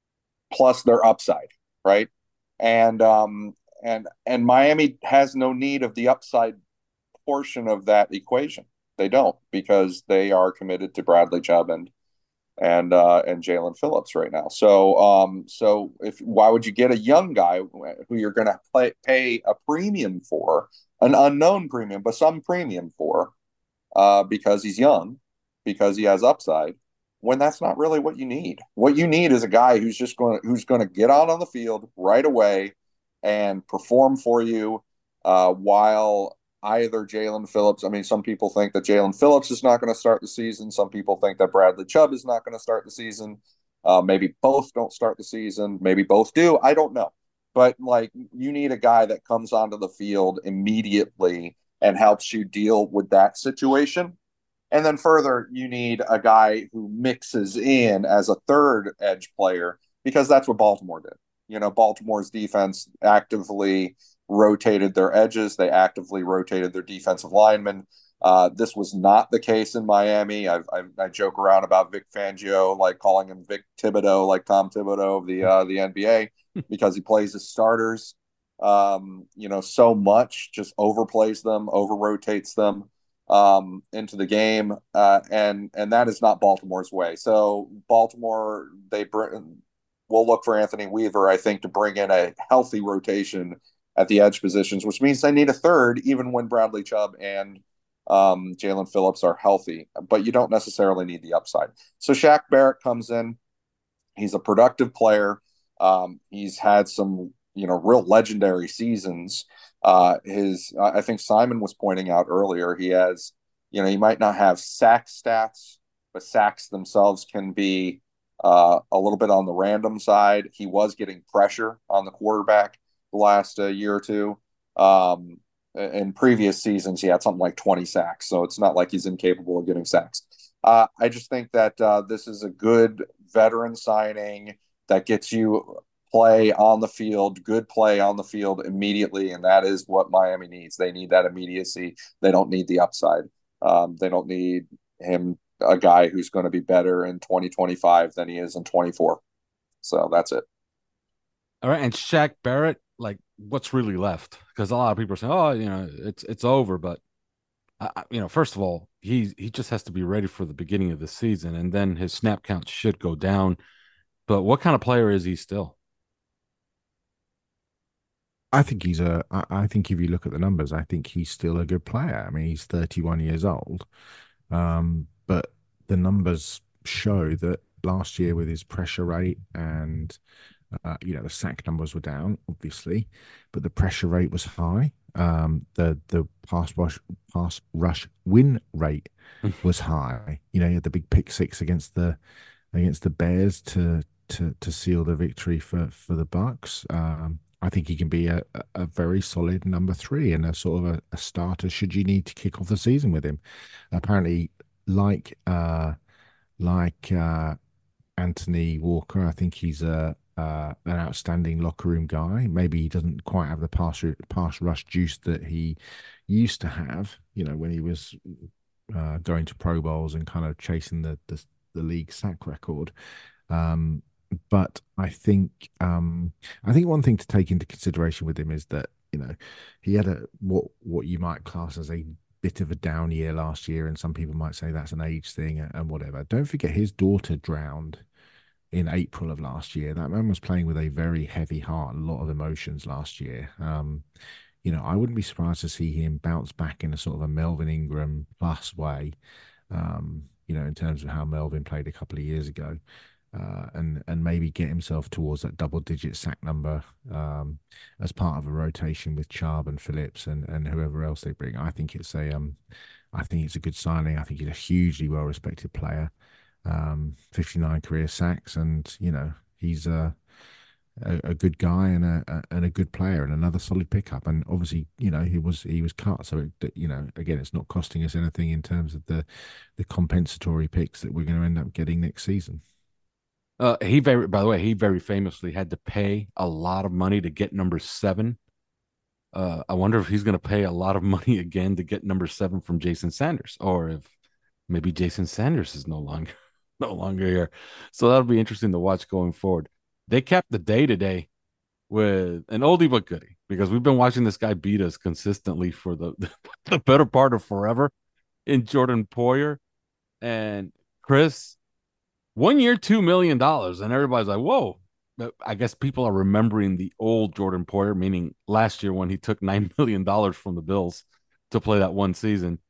plus their upside, right? And um, and and Miami has no need of the upside portion of that equation. They don't, because they are committed to Bradley Chubb and and uh, and Jalen Phillips right now. So um, so if why would you get a young guy who you're going to play, pay a premium for, an unknown premium, but some premium for, uh, because he's young, because he has upside, when that's not really what you need. What you need is a guy who's just going to, who's going to get out on the field right away and perform for you, uh, while either Jalen Phillips, I mean, some people think that Jalen Phillips is not going to start the season. Some people think that Bradley Chubb is not going to start the season. Uh, maybe both don't start the season. Maybe both do. I don't know. But, like, you need a guy that comes onto the field immediately and helps you deal with that situation. And then further, you need a guy who mixes in as a third edge player, because that's what Baltimore did. You know, Baltimore's defense actively rotated their edges. They actively rotated their defensive linemen. Uh, this was not the case in Miami. I've, I, I joke around about Vic Fangio, like calling him Vic Thibodeau, like Tom Thibodeau of the uh, the N B A, because he plays his starters, um, you know, so much, just overplays them, over rotates them um, into the game, uh, and and that is not Baltimore's way. So Baltimore, they bring. We'll look for Anthony Weaver, I think, to bring in a healthy rotation at the edge positions, which means they need a third, even when Bradley Chubb and um, Jalen Phillips are healthy. But you don't necessarily need the upside. So Shaq Barrett comes in. He's a productive player. Um, he's had some, you know, real legendary seasons. Uh, his, I think Simon was pointing out earlier, he has, you know, he might not have sack stats, but sacks themselves can be uh, a little bit on the random side. He was getting pressure on the quarterback the last uh, year or two. Um, in previous seasons, he had something like twenty sacks, so it's not like he's incapable of getting sacks. Uh, I just think that uh, this is a good veteran signing that gets you play on the field, good play on the field immediately, and that is what Miami needs. They need that immediacy. They don't need the upside. Um, they don't need him, a guy who's going to be better in twenty twenty-five than he is in twenty-four. So that's it. All right, and Shaq Barrett, like, what's really left? Because a lot of people are saying, "Oh, you know, it's it's over." But I, you know, first of all, he he just has to be ready for the beginning of the season, and then his snap count should go down. But what kind of player is he still? I think he's a. I I think if you look at the numbers, I think he's still a good player. I mean, he's thirty-one years old, um, but the numbers show that last year with his pressure rate and uh, you know the sack numbers were down, obviously, but the pressure rate was high. Um, the the pass rush pass rush win rate was high. You know, he had the big pick six against the against the Bears to to to seal the victory for for the Bucks. Um, I think he can be a, a very solid number three and a sort of a, a starter should you need to kick off the season with him. Apparently, like uh, like uh, Anthony Walker, I think he's a uh, an outstanding locker room guy. Maybe he doesn't quite have the pass pass rush juice that he used to have. You know, when he was uh, going to Pro Bowls and kind of chasing the the, the league sack record. Um, but I think um, I think one thing to take into consideration with him is that you know he had a what what you might class as a bit of a down year last year, and some people might say that's an age thing and whatever. Don't forget his daughter drowned in April of last year. That man was playing with a very heavy heart, a lot of emotions last year. Um, you know, I wouldn't be surprised to see him bounce back in a sort of a Melvin Ingram plus way. Um, you know, in terms of how Melvin played a couple of years ago uh, and and maybe get himself towards that double digit sack number um, as part of a rotation with Chubb and Phillips and and whoever else they bring. I think it's a um, I think it's a good signing. I think he's a hugely well respected player. Um, fifty-nine career sacks, and you know he's a a, a good guy and a, a and a good player and another solid pickup. And obviously, you know he was he was cut, so it, you know again it's not costing us anything in terms of the the compensatory picks that we're going to end up getting next season. Uh, he very, by the way, he very famously had to pay a lot of money to get number seven. Uh, I wonder if he's going to pay a lot of money again to get number seven from Jason Sanders, or if maybe Jason Sanders is no longer no longer here. So that'll be interesting to watch going forward. They kept the day today with an oldie but goodie because we've been watching this guy beat us consistently for the the better part of forever in Jordan Poyer and Chris. One year, two million dollars, and everybody's like, "Whoa!" But I guess people are remembering the old Jordan Poyer, meaning last year when he took nine million dollars from the Bills to play that one season.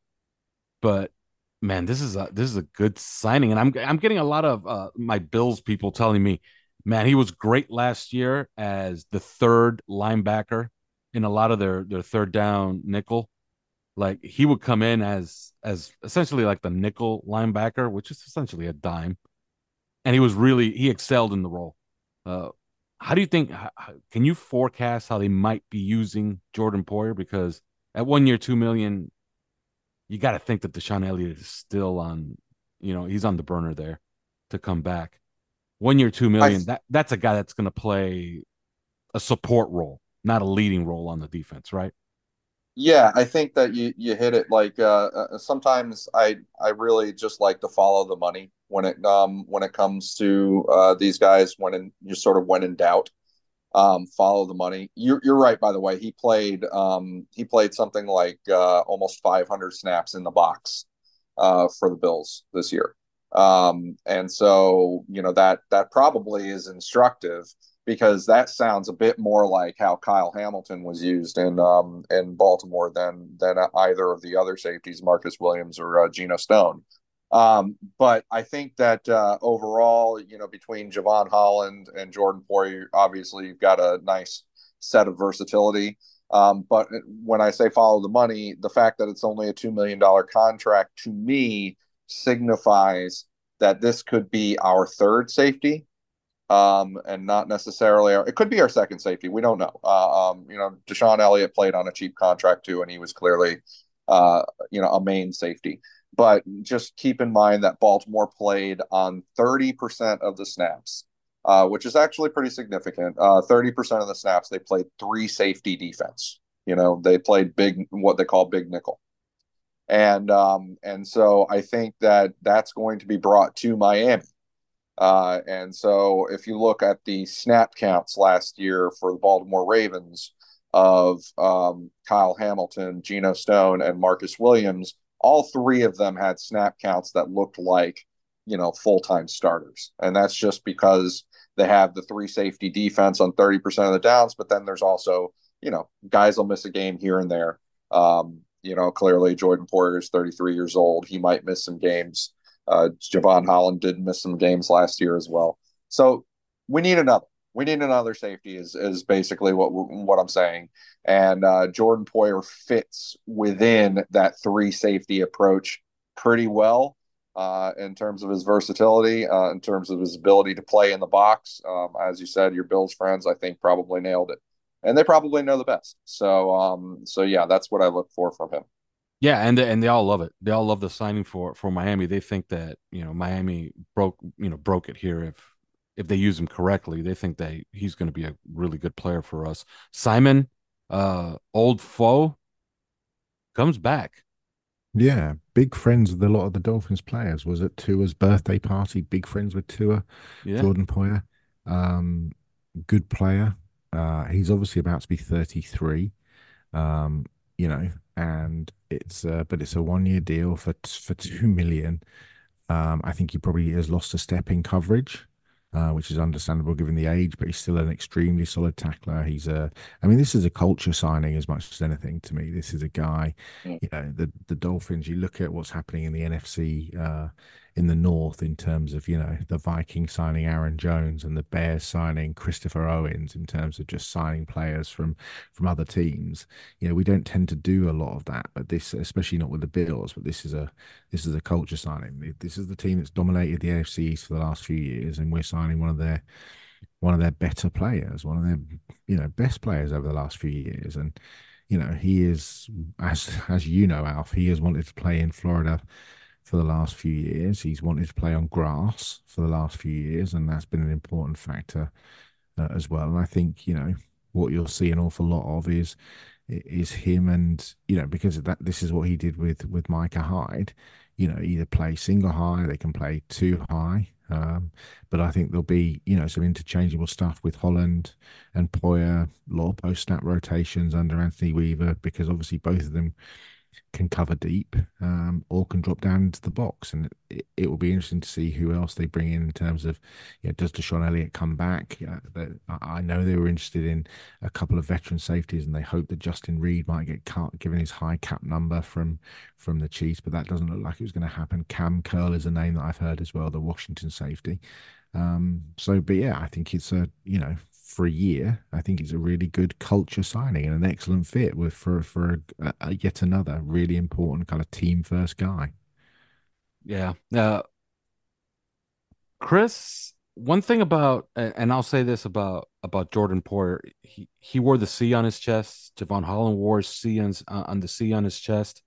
But man, this is a this is a good signing, and I'm I'm getting a lot of uh, my Bills people telling me, "Man, he was great last year as the third linebacker in a lot of their their third down nickel. Like he would come in as as essentially like the nickel linebacker, which is essentially a dime." And he was really he excelled in the role. Uh, how do you think? How, can you forecast how they might be using Jordan Poyer? Because at one year, two million, you got to think that Deshaun Elliott is still on. You know, he's on the burner there to come back. One year, two million. I, That that's a guy that's going to play a support role, not a leading role on the defense, right? Yeah, I think that you you hit it. Like uh, uh, sometimes I I really just like to follow the money when it um when it comes to uh, these guys when in, you sort of when in doubt, um follow the money. You're you're right. By the way, he played um he played something like uh, almost five hundred snaps in the box uh, for the Bills this year. Um, and so you know that that probably is instructive because that sounds a bit more like how Kyle Hamilton was used in um, in Baltimore than than either of the other safeties, Marcus Williams or uh, Geno Stone. Um, but I think that uh, overall, you know, between Javon Holland and Jordan Poyer, obviously you've got a nice set of versatility. Um, but when I say follow the money, the fact that it's only a two million dollars contract to me signifies that this could be our third safety um, and not necessarily our, it could be our second safety. We don't know. Uh, um, you know, Deshaun Elliott played on a cheap contract too, and he was clearly, uh, you know, a main safety. But just keep in mind that Baltimore played on thirty percent of the snaps, uh, which is actually pretty significant. Uh, thirty percent of the snaps, they played three safety defense. You know, they played big, what they call big nickel. And um, and so I think that that's going to be brought to Miami. Uh, and so if you look at the snap counts last year for the Baltimore Ravens of um, Kyle Hamilton, Geno Stone, and Marcus Williams, all three of them had snap counts that looked like, you know, full-time starters. And that's just because they have the three safety defense on thirty percent of the downs, but then there's also you know, guys will miss a game here and there. Um, you know, clearly Jordan Poyer is thirty-three years old. He might miss some games. Uh, Javon Holland did miss some games last year as well. So we need another. We need another safety is is basically what what I'm saying. And uh, Jordan Poyer fits within that three safety approach pretty well uh, in terms of his versatility, uh, in terms of his ability to play in the box. Um, as you said, your Bills friends, I think, probably nailed it, and they probably know the best. So, um, so yeah, that's what I look for from him. Yeah, and they, and they all love it. They all love the signing for for Miami. They think that, you know, Miami broke you know broke it here if if they use him correctly. They think that he's going to be a really good player for us. Simon, uh, old foe, comes back. Yeah, big friends with a lot of the Dolphins players. Was at Tua's birthday party. Big friends with Tua, Yeah, Jordan Poyer. Um, good player. Uh, he's obviously about to be thirty-three. Um, you know, and it's uh, but it's a one year deal for for two million. Um, I think he probably has lost a step in coverage, uh, which is understandable given the age, but he's still an extremely solid tackler. He's a, I mean, this is a culture signing as much as anything to me. This is a guy, Mm. you know, the the Dolphins. You look at what's happening in the N F C, uh, in the North in terms of, you know, the Vikings signing Aaron Jones and the Bears signing Christopher Owens in terms of just signing players from from other teams. You know, we don't tend to do a lot of that, but this, especially not with the Bills, but this is a this is a culture signing. This is the team that's dominated the A F C East for the last few years, and we're signing one of their one of their better players, one of their you know best players over the last few years. And you know he is, as as you know, Alf, he has wanted to play in Florida for the last few years. He's wanted to play on grass for the last few years, and that's been an important factor uh, as well. And I think you know what you'll see an awful lot of is is him, and you know because that this is what he did with with Micah Hyde. You know, either play single high, they can play two high. Um, but I think there'll be you know some interchangeable stuff with Holland and Poyer, a lot of post snap rotations under Anthony Weaver, because obviously both of them can cover deep, um, or can drop down into the box. And it, it will be interesting to see who else they bring in in terms of, you know, does DeShon Elliott come back? Yeah, the, I know they were interested in a couple of veteran safeties, and they hope that Justin Reed might get cut given his high cap number from from the Chiefs, but that doesn't look like it was going to happen. Cam Curl is a name that I've heard as well, the Washington safety. Um, so, but yeah, I think it's a, you know, for a year, I think it's a really good culture signing and an excellent fit with for for a, a yet another really important kind of team first guy. yeah. Uh, Chris, one thing about, and I'll say this about about Jordan Poyer, he he wore the C on his chest. Javon Holland wore C on, uh, on the C on his chest.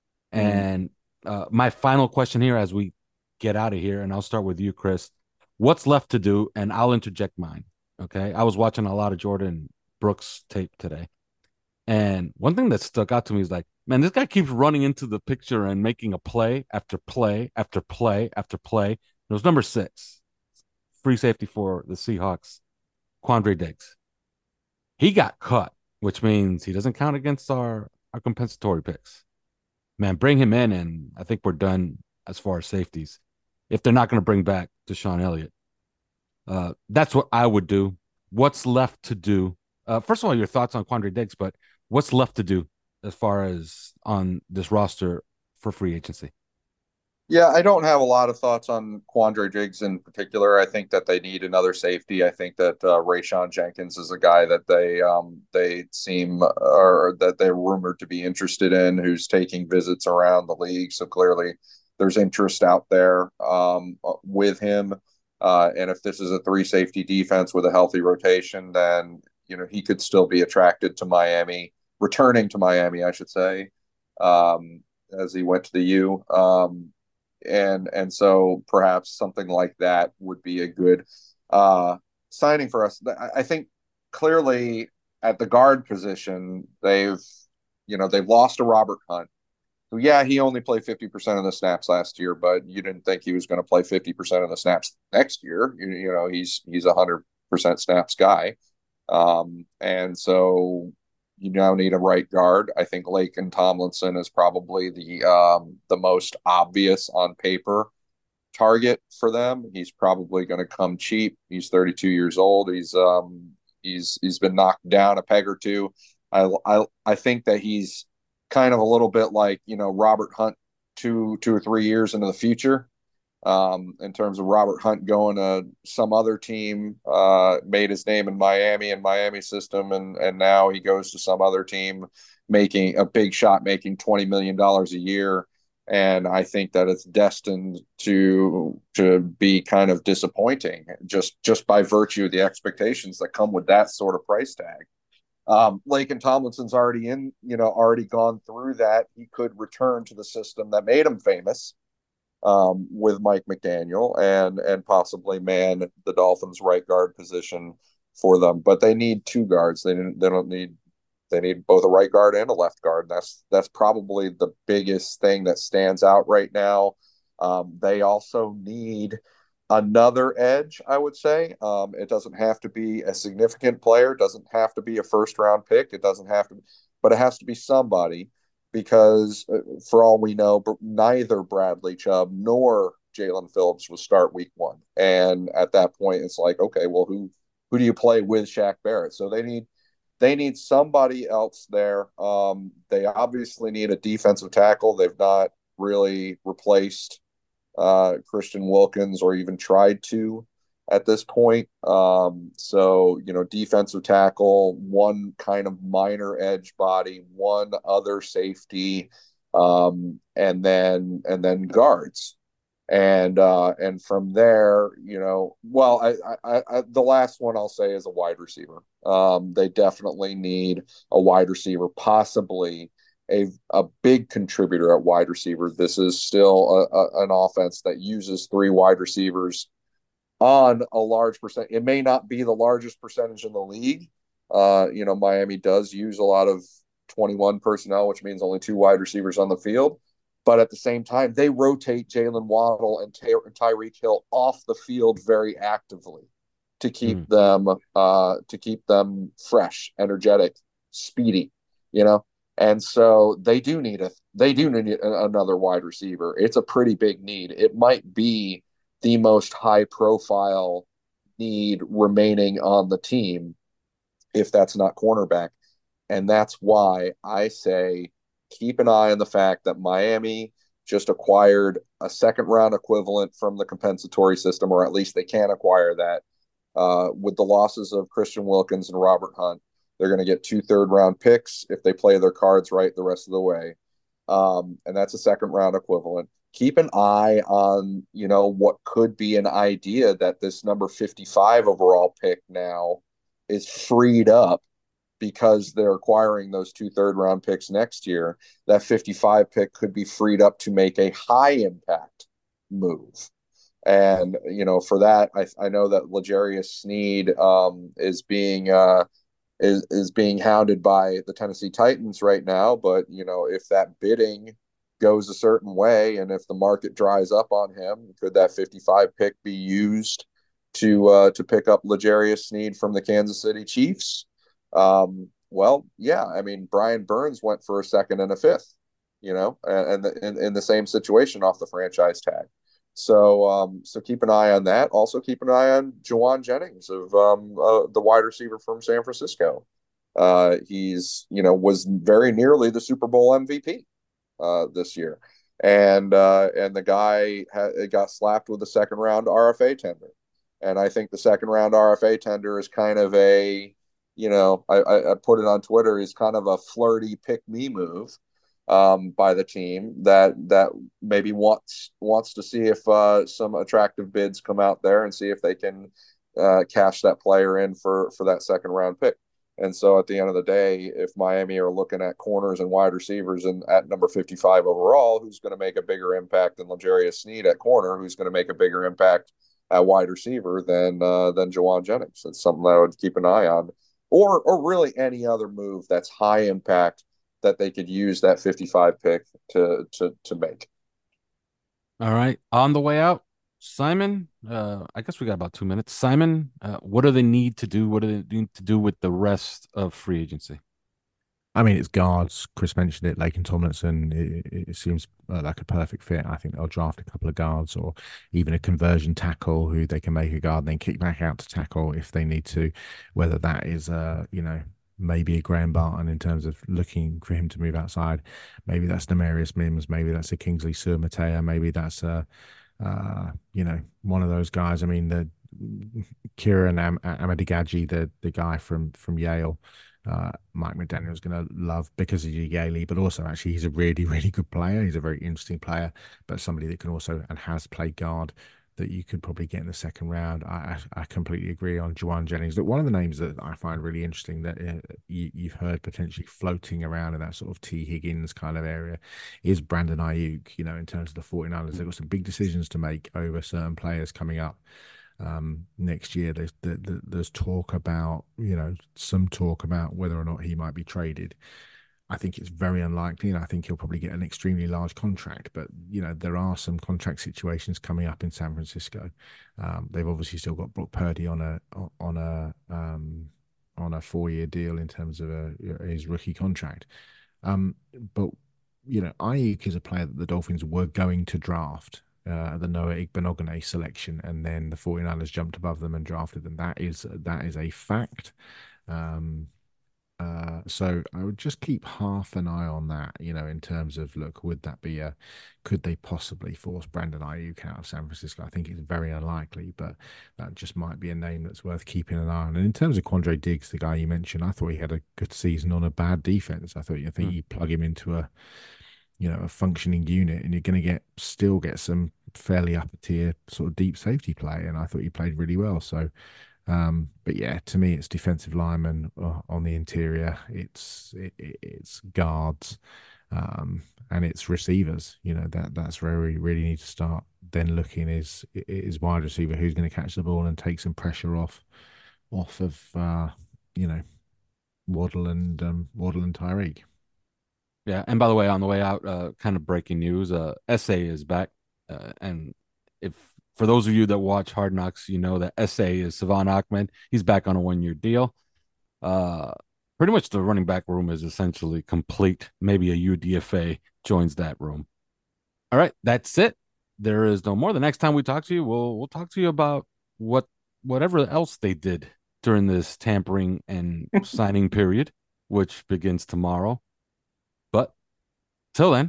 And uh, my final question here, as we get out of here, and I'll start with you, Chris. What's left to do? And I'll interject mine. Okay, I was watching a lot of Jordan Brooks tape today, and one thing that stuck out to me is like, man, this guy keeps running into the picture and making a play after play after play after play. It was number six, free safety for the Seahawks, Quandre Diggs. He got cut, which means he doesn't count against our our compensatory picks. Man, bring him in, and I think we're done as far as safeties. If they're not going to bring back DeShon Elliott. Uh, that's what I would do. What's left to do? Uh, first of all, your thoughts on Quandre Diggs, but what's left to do as far as on this roster for free agency? Yeah, I don't have a lot of thoughts on Quandre Diggs in particular. I think that they need another safety. I think that uh, Rayshawn Jenkins is a guy that they um, they seem or that they're rumored to be interested in, who's taking visits around the league. So clearly, there's interest out there um, with him. Uh, and if this is a three safety defense with a healthy rotation, then you know he could still be attracted to Miami, returning to Miami, I should say, um, as he went to the U. Um, and and so perhaps something like that would be a good uh, signing for us. I think clearly at the guard position, they've you know they've lost to Robert Hunt. So yeah, he only played fifty percent of the snaps last year, but you didn't think he was going to play fifty percent of the snaps next year. You, you know, he's he's a one hundred percent snaps guy. Um, and so you now need a right guard. I think Laken Tomlinson is probably the um, the most obvious on paper target for them. He's probably going to come cheap. He's thirty-two years old. He's um, he's he's been knocked down a peg or two. I I I think that he's kind of a little bit like, you know, Robert Hunt two two or three years into the future. Um, in terms of Robert Hunt going to some other team, uh, made his name in Miami and Miami system, and and now he goes to some other team, making a big shot, making twenty million dollars a year. And I think that it's destined to to be kind of disappointing, just just by virtue of the expectations that come with that sort of price tag. Um, Laken Tomlinson's already in, you know, already gone through that. He could return to the system that made him famous, um, with Mike McDaniel, and and possibly man the Dolphins' right guard position for them. But they need two guards. They didn't. They don't need. They need both a right guard and a left guard. That's that's probably the biggest thing that stands out right now. Um, they also need another edge, I would say. Um, it doesn't have to be a significant player. It doesn't have to be a first round pick. It doesn't have to, but it has to be somebody, because uh, for all we know, neither Bradley Chubb nor Jalen Phillips will start week one. And at that point, it's like, okay, well, who who do you play with Shaq Barrett? So they need they need somebody else there. Um, they obviously need a defensive tackle. They've not really replaced uh, Christian Wilkins, or even tried to at this point. Um, so, you know, defensive tackle, one kind of minor edge body, one other safety, um, and then and then guards. And uh, and from there, you know, well, I, I, I the last one I'll say is a wide receiver. Um, they definitely need a wide receiver, possibly a a big contributor at wide receiver. This is still a, a, an offense that uses three wide receivers on a large percent. It may not be the largest percentage in the league. Uh, you know, Miami does use a lot of twenty-one personnel, which means only two wide receivers on the field. But at the same time, they rotate Jalen Waddle and Ty- Tyreek Hill off the field very actively to keep mm. them uh, to keep them fresh, energetic, speedy. You know, and so they do need a they do need another wide receiver. It's a pretty big need. It might be the most high profile need remaining on the team, if that's not cornerback. And that's why I say keep an eye on the fact that Miami just acquired a second round equivalent from the compensatory system, or at least they can acquire that. Uh, with the losses of Christian Wilkins and Robert Hunt, they're going to get two third round picks if they play their cards right the rest of the way. Um, and that's a second round equivalent. Keep an eye on, you know, what could be an idea that this number fifty-five overall pick now is freed up because they're acquiring those two third round picks next year. That fifty-five pick could be freed up to make a high impact move. And, you know, for that, I, I know that L'Jarius Sneed um, is being uh, is is being hounded by the Tennessee Titans right now. But, you know, if that bidding goes a certain way, and if the market dries up on him, could that fifty-five pick be used to uh, to pick up L'Jarius Sneed from the Kansas City Chiefs? Um, well, yeah, I mean, Brian Burns went for a second and a fifth, you know, and, and in, in the same situation off the franchise tag. So, um, so keep an eye on that. Also, keep an eye on Jauan Jennings, of um, uh, the wide receiver from San Francisco. Uh, he's, you know, was very nearly the Super Bowl M V P uh, this year, and uh, and the guy ha- got slapped with a second round R F A tender. And I think the second round R F A tender is kind of a, you know, I, I put it on Twitter, is kind of a flirty pick me move um, by the team that that maybe wants wants to see if uh, some attractive bids come out there and see if they can uh, cash that player in for for that second round pick. And so at the end of the day, if Miami are looking at corners and wide receivers and at number fifty-five overall, who's going to make a bigger impact than L'Jarius Sneed at corner, who's going to make a bigger impact at wide receiver than uh, than Jauan Jennings? That's something that I would keep an eye on. Or, or really any other move that's high impact that they could use that fifty-five pick to to to make. All right, on the way out, Simon. Uh, I guess we got about two minutes. Simon, uh, what do they need to do? What do they need to do with the rest of free agency? I mean, it's guards. Chris mentioned it. Laken Tomlinson. It, it seems uh, like a perfect fit. I think they'll draft a couple of guards, or even a conversion tackle who they can make a guard and then kick back out to tackle if they need to. Whether that is, uh, you know, maybe a Graham Barton in terms of looking for him to move outside. Maybe that's Demarius Mims. Maybe that's a Kingsley Suamatea. Maybe that's a, uh, you know, one of those guys. I mean, the Kieran Am- Amadigaji, the the guy from from Yale. Uh, Mike McDaniel is going to love because he's a Yaley, but also actually he's a really, really good player. He's a very interesting player, but somebody that can also and has played guard that you could probably get in the second round. I I completely agree on Juwan Jennings. Look, one of the names that I find really interesting that uh, you, you've heard potentially floating around in that sort of T. Higgins kind of area is Brandon Ayuk. You know, in terms of the 49ers, they've got some big decisions to make over certain players coming up. Um, next year, there's there's talk about, you know, some talk about whether or not he might be traded. I think it's very unlikely, and I think he'll probably get an extremely large contract. But, you know, there are some contract situations coming up in San Francisco. Um, they've obviously still got Brock Purdy on a on a um, on a four year deal in terms of a, his rookie contract. Um, but you know, Ayuk is a player that the Dolphins were going to draft. Uh, the Noah Igbenogany selection, and then the 49ers jumped above them and drafted them. That is that is a fact. Um, uh, so I would just keep half an eye on that, you know, in terms of, look, would that be a, could they possibly force Brandon Ayuk out of San Francisco? I think it's very unlikely, but that just might be a name that's worth keeping an eye on. And in terms of Quandre Diggs, the guy you mentioned, I thought he had a good season on a bad defense. I thought, I think mm. you plug him into a, you know, a functioning unit, and you're going to get still get some fairly upper tier sort of deep safety play. And I thought he played really well. So, um, but yeah, to me, it's defensive linemen uh, on the interior. It's it, it's guards, um, and it's receivers. You know, that that's where we really need to start. Then looking is is wide receiver who's going to catch the ball and take some pressure off off of uh, you know, Waddle and um, Waddle and Tyreek. Yeah, and by the way, on the way out, uh, kind of breaking news, uh, S A is back. Uh, and if for those of you that watch Hard Knocks, you know that S A is Savon Ahmed. He's back on a one-year deal. Uh, pretty much the running back room is essentially complete. Maybe a U D F A joins that room. All right, that's it. There is no more. The next time we talk to you, we'll we'll talk to you about what whatever else they did during this tampering and signing period, which begins tomorrow. But till then.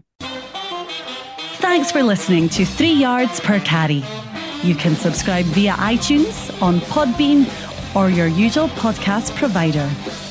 Thanks for listening to Three Yards Per Carry. You can subscribe via iTunes, on Podbean, or your usual podcast provider.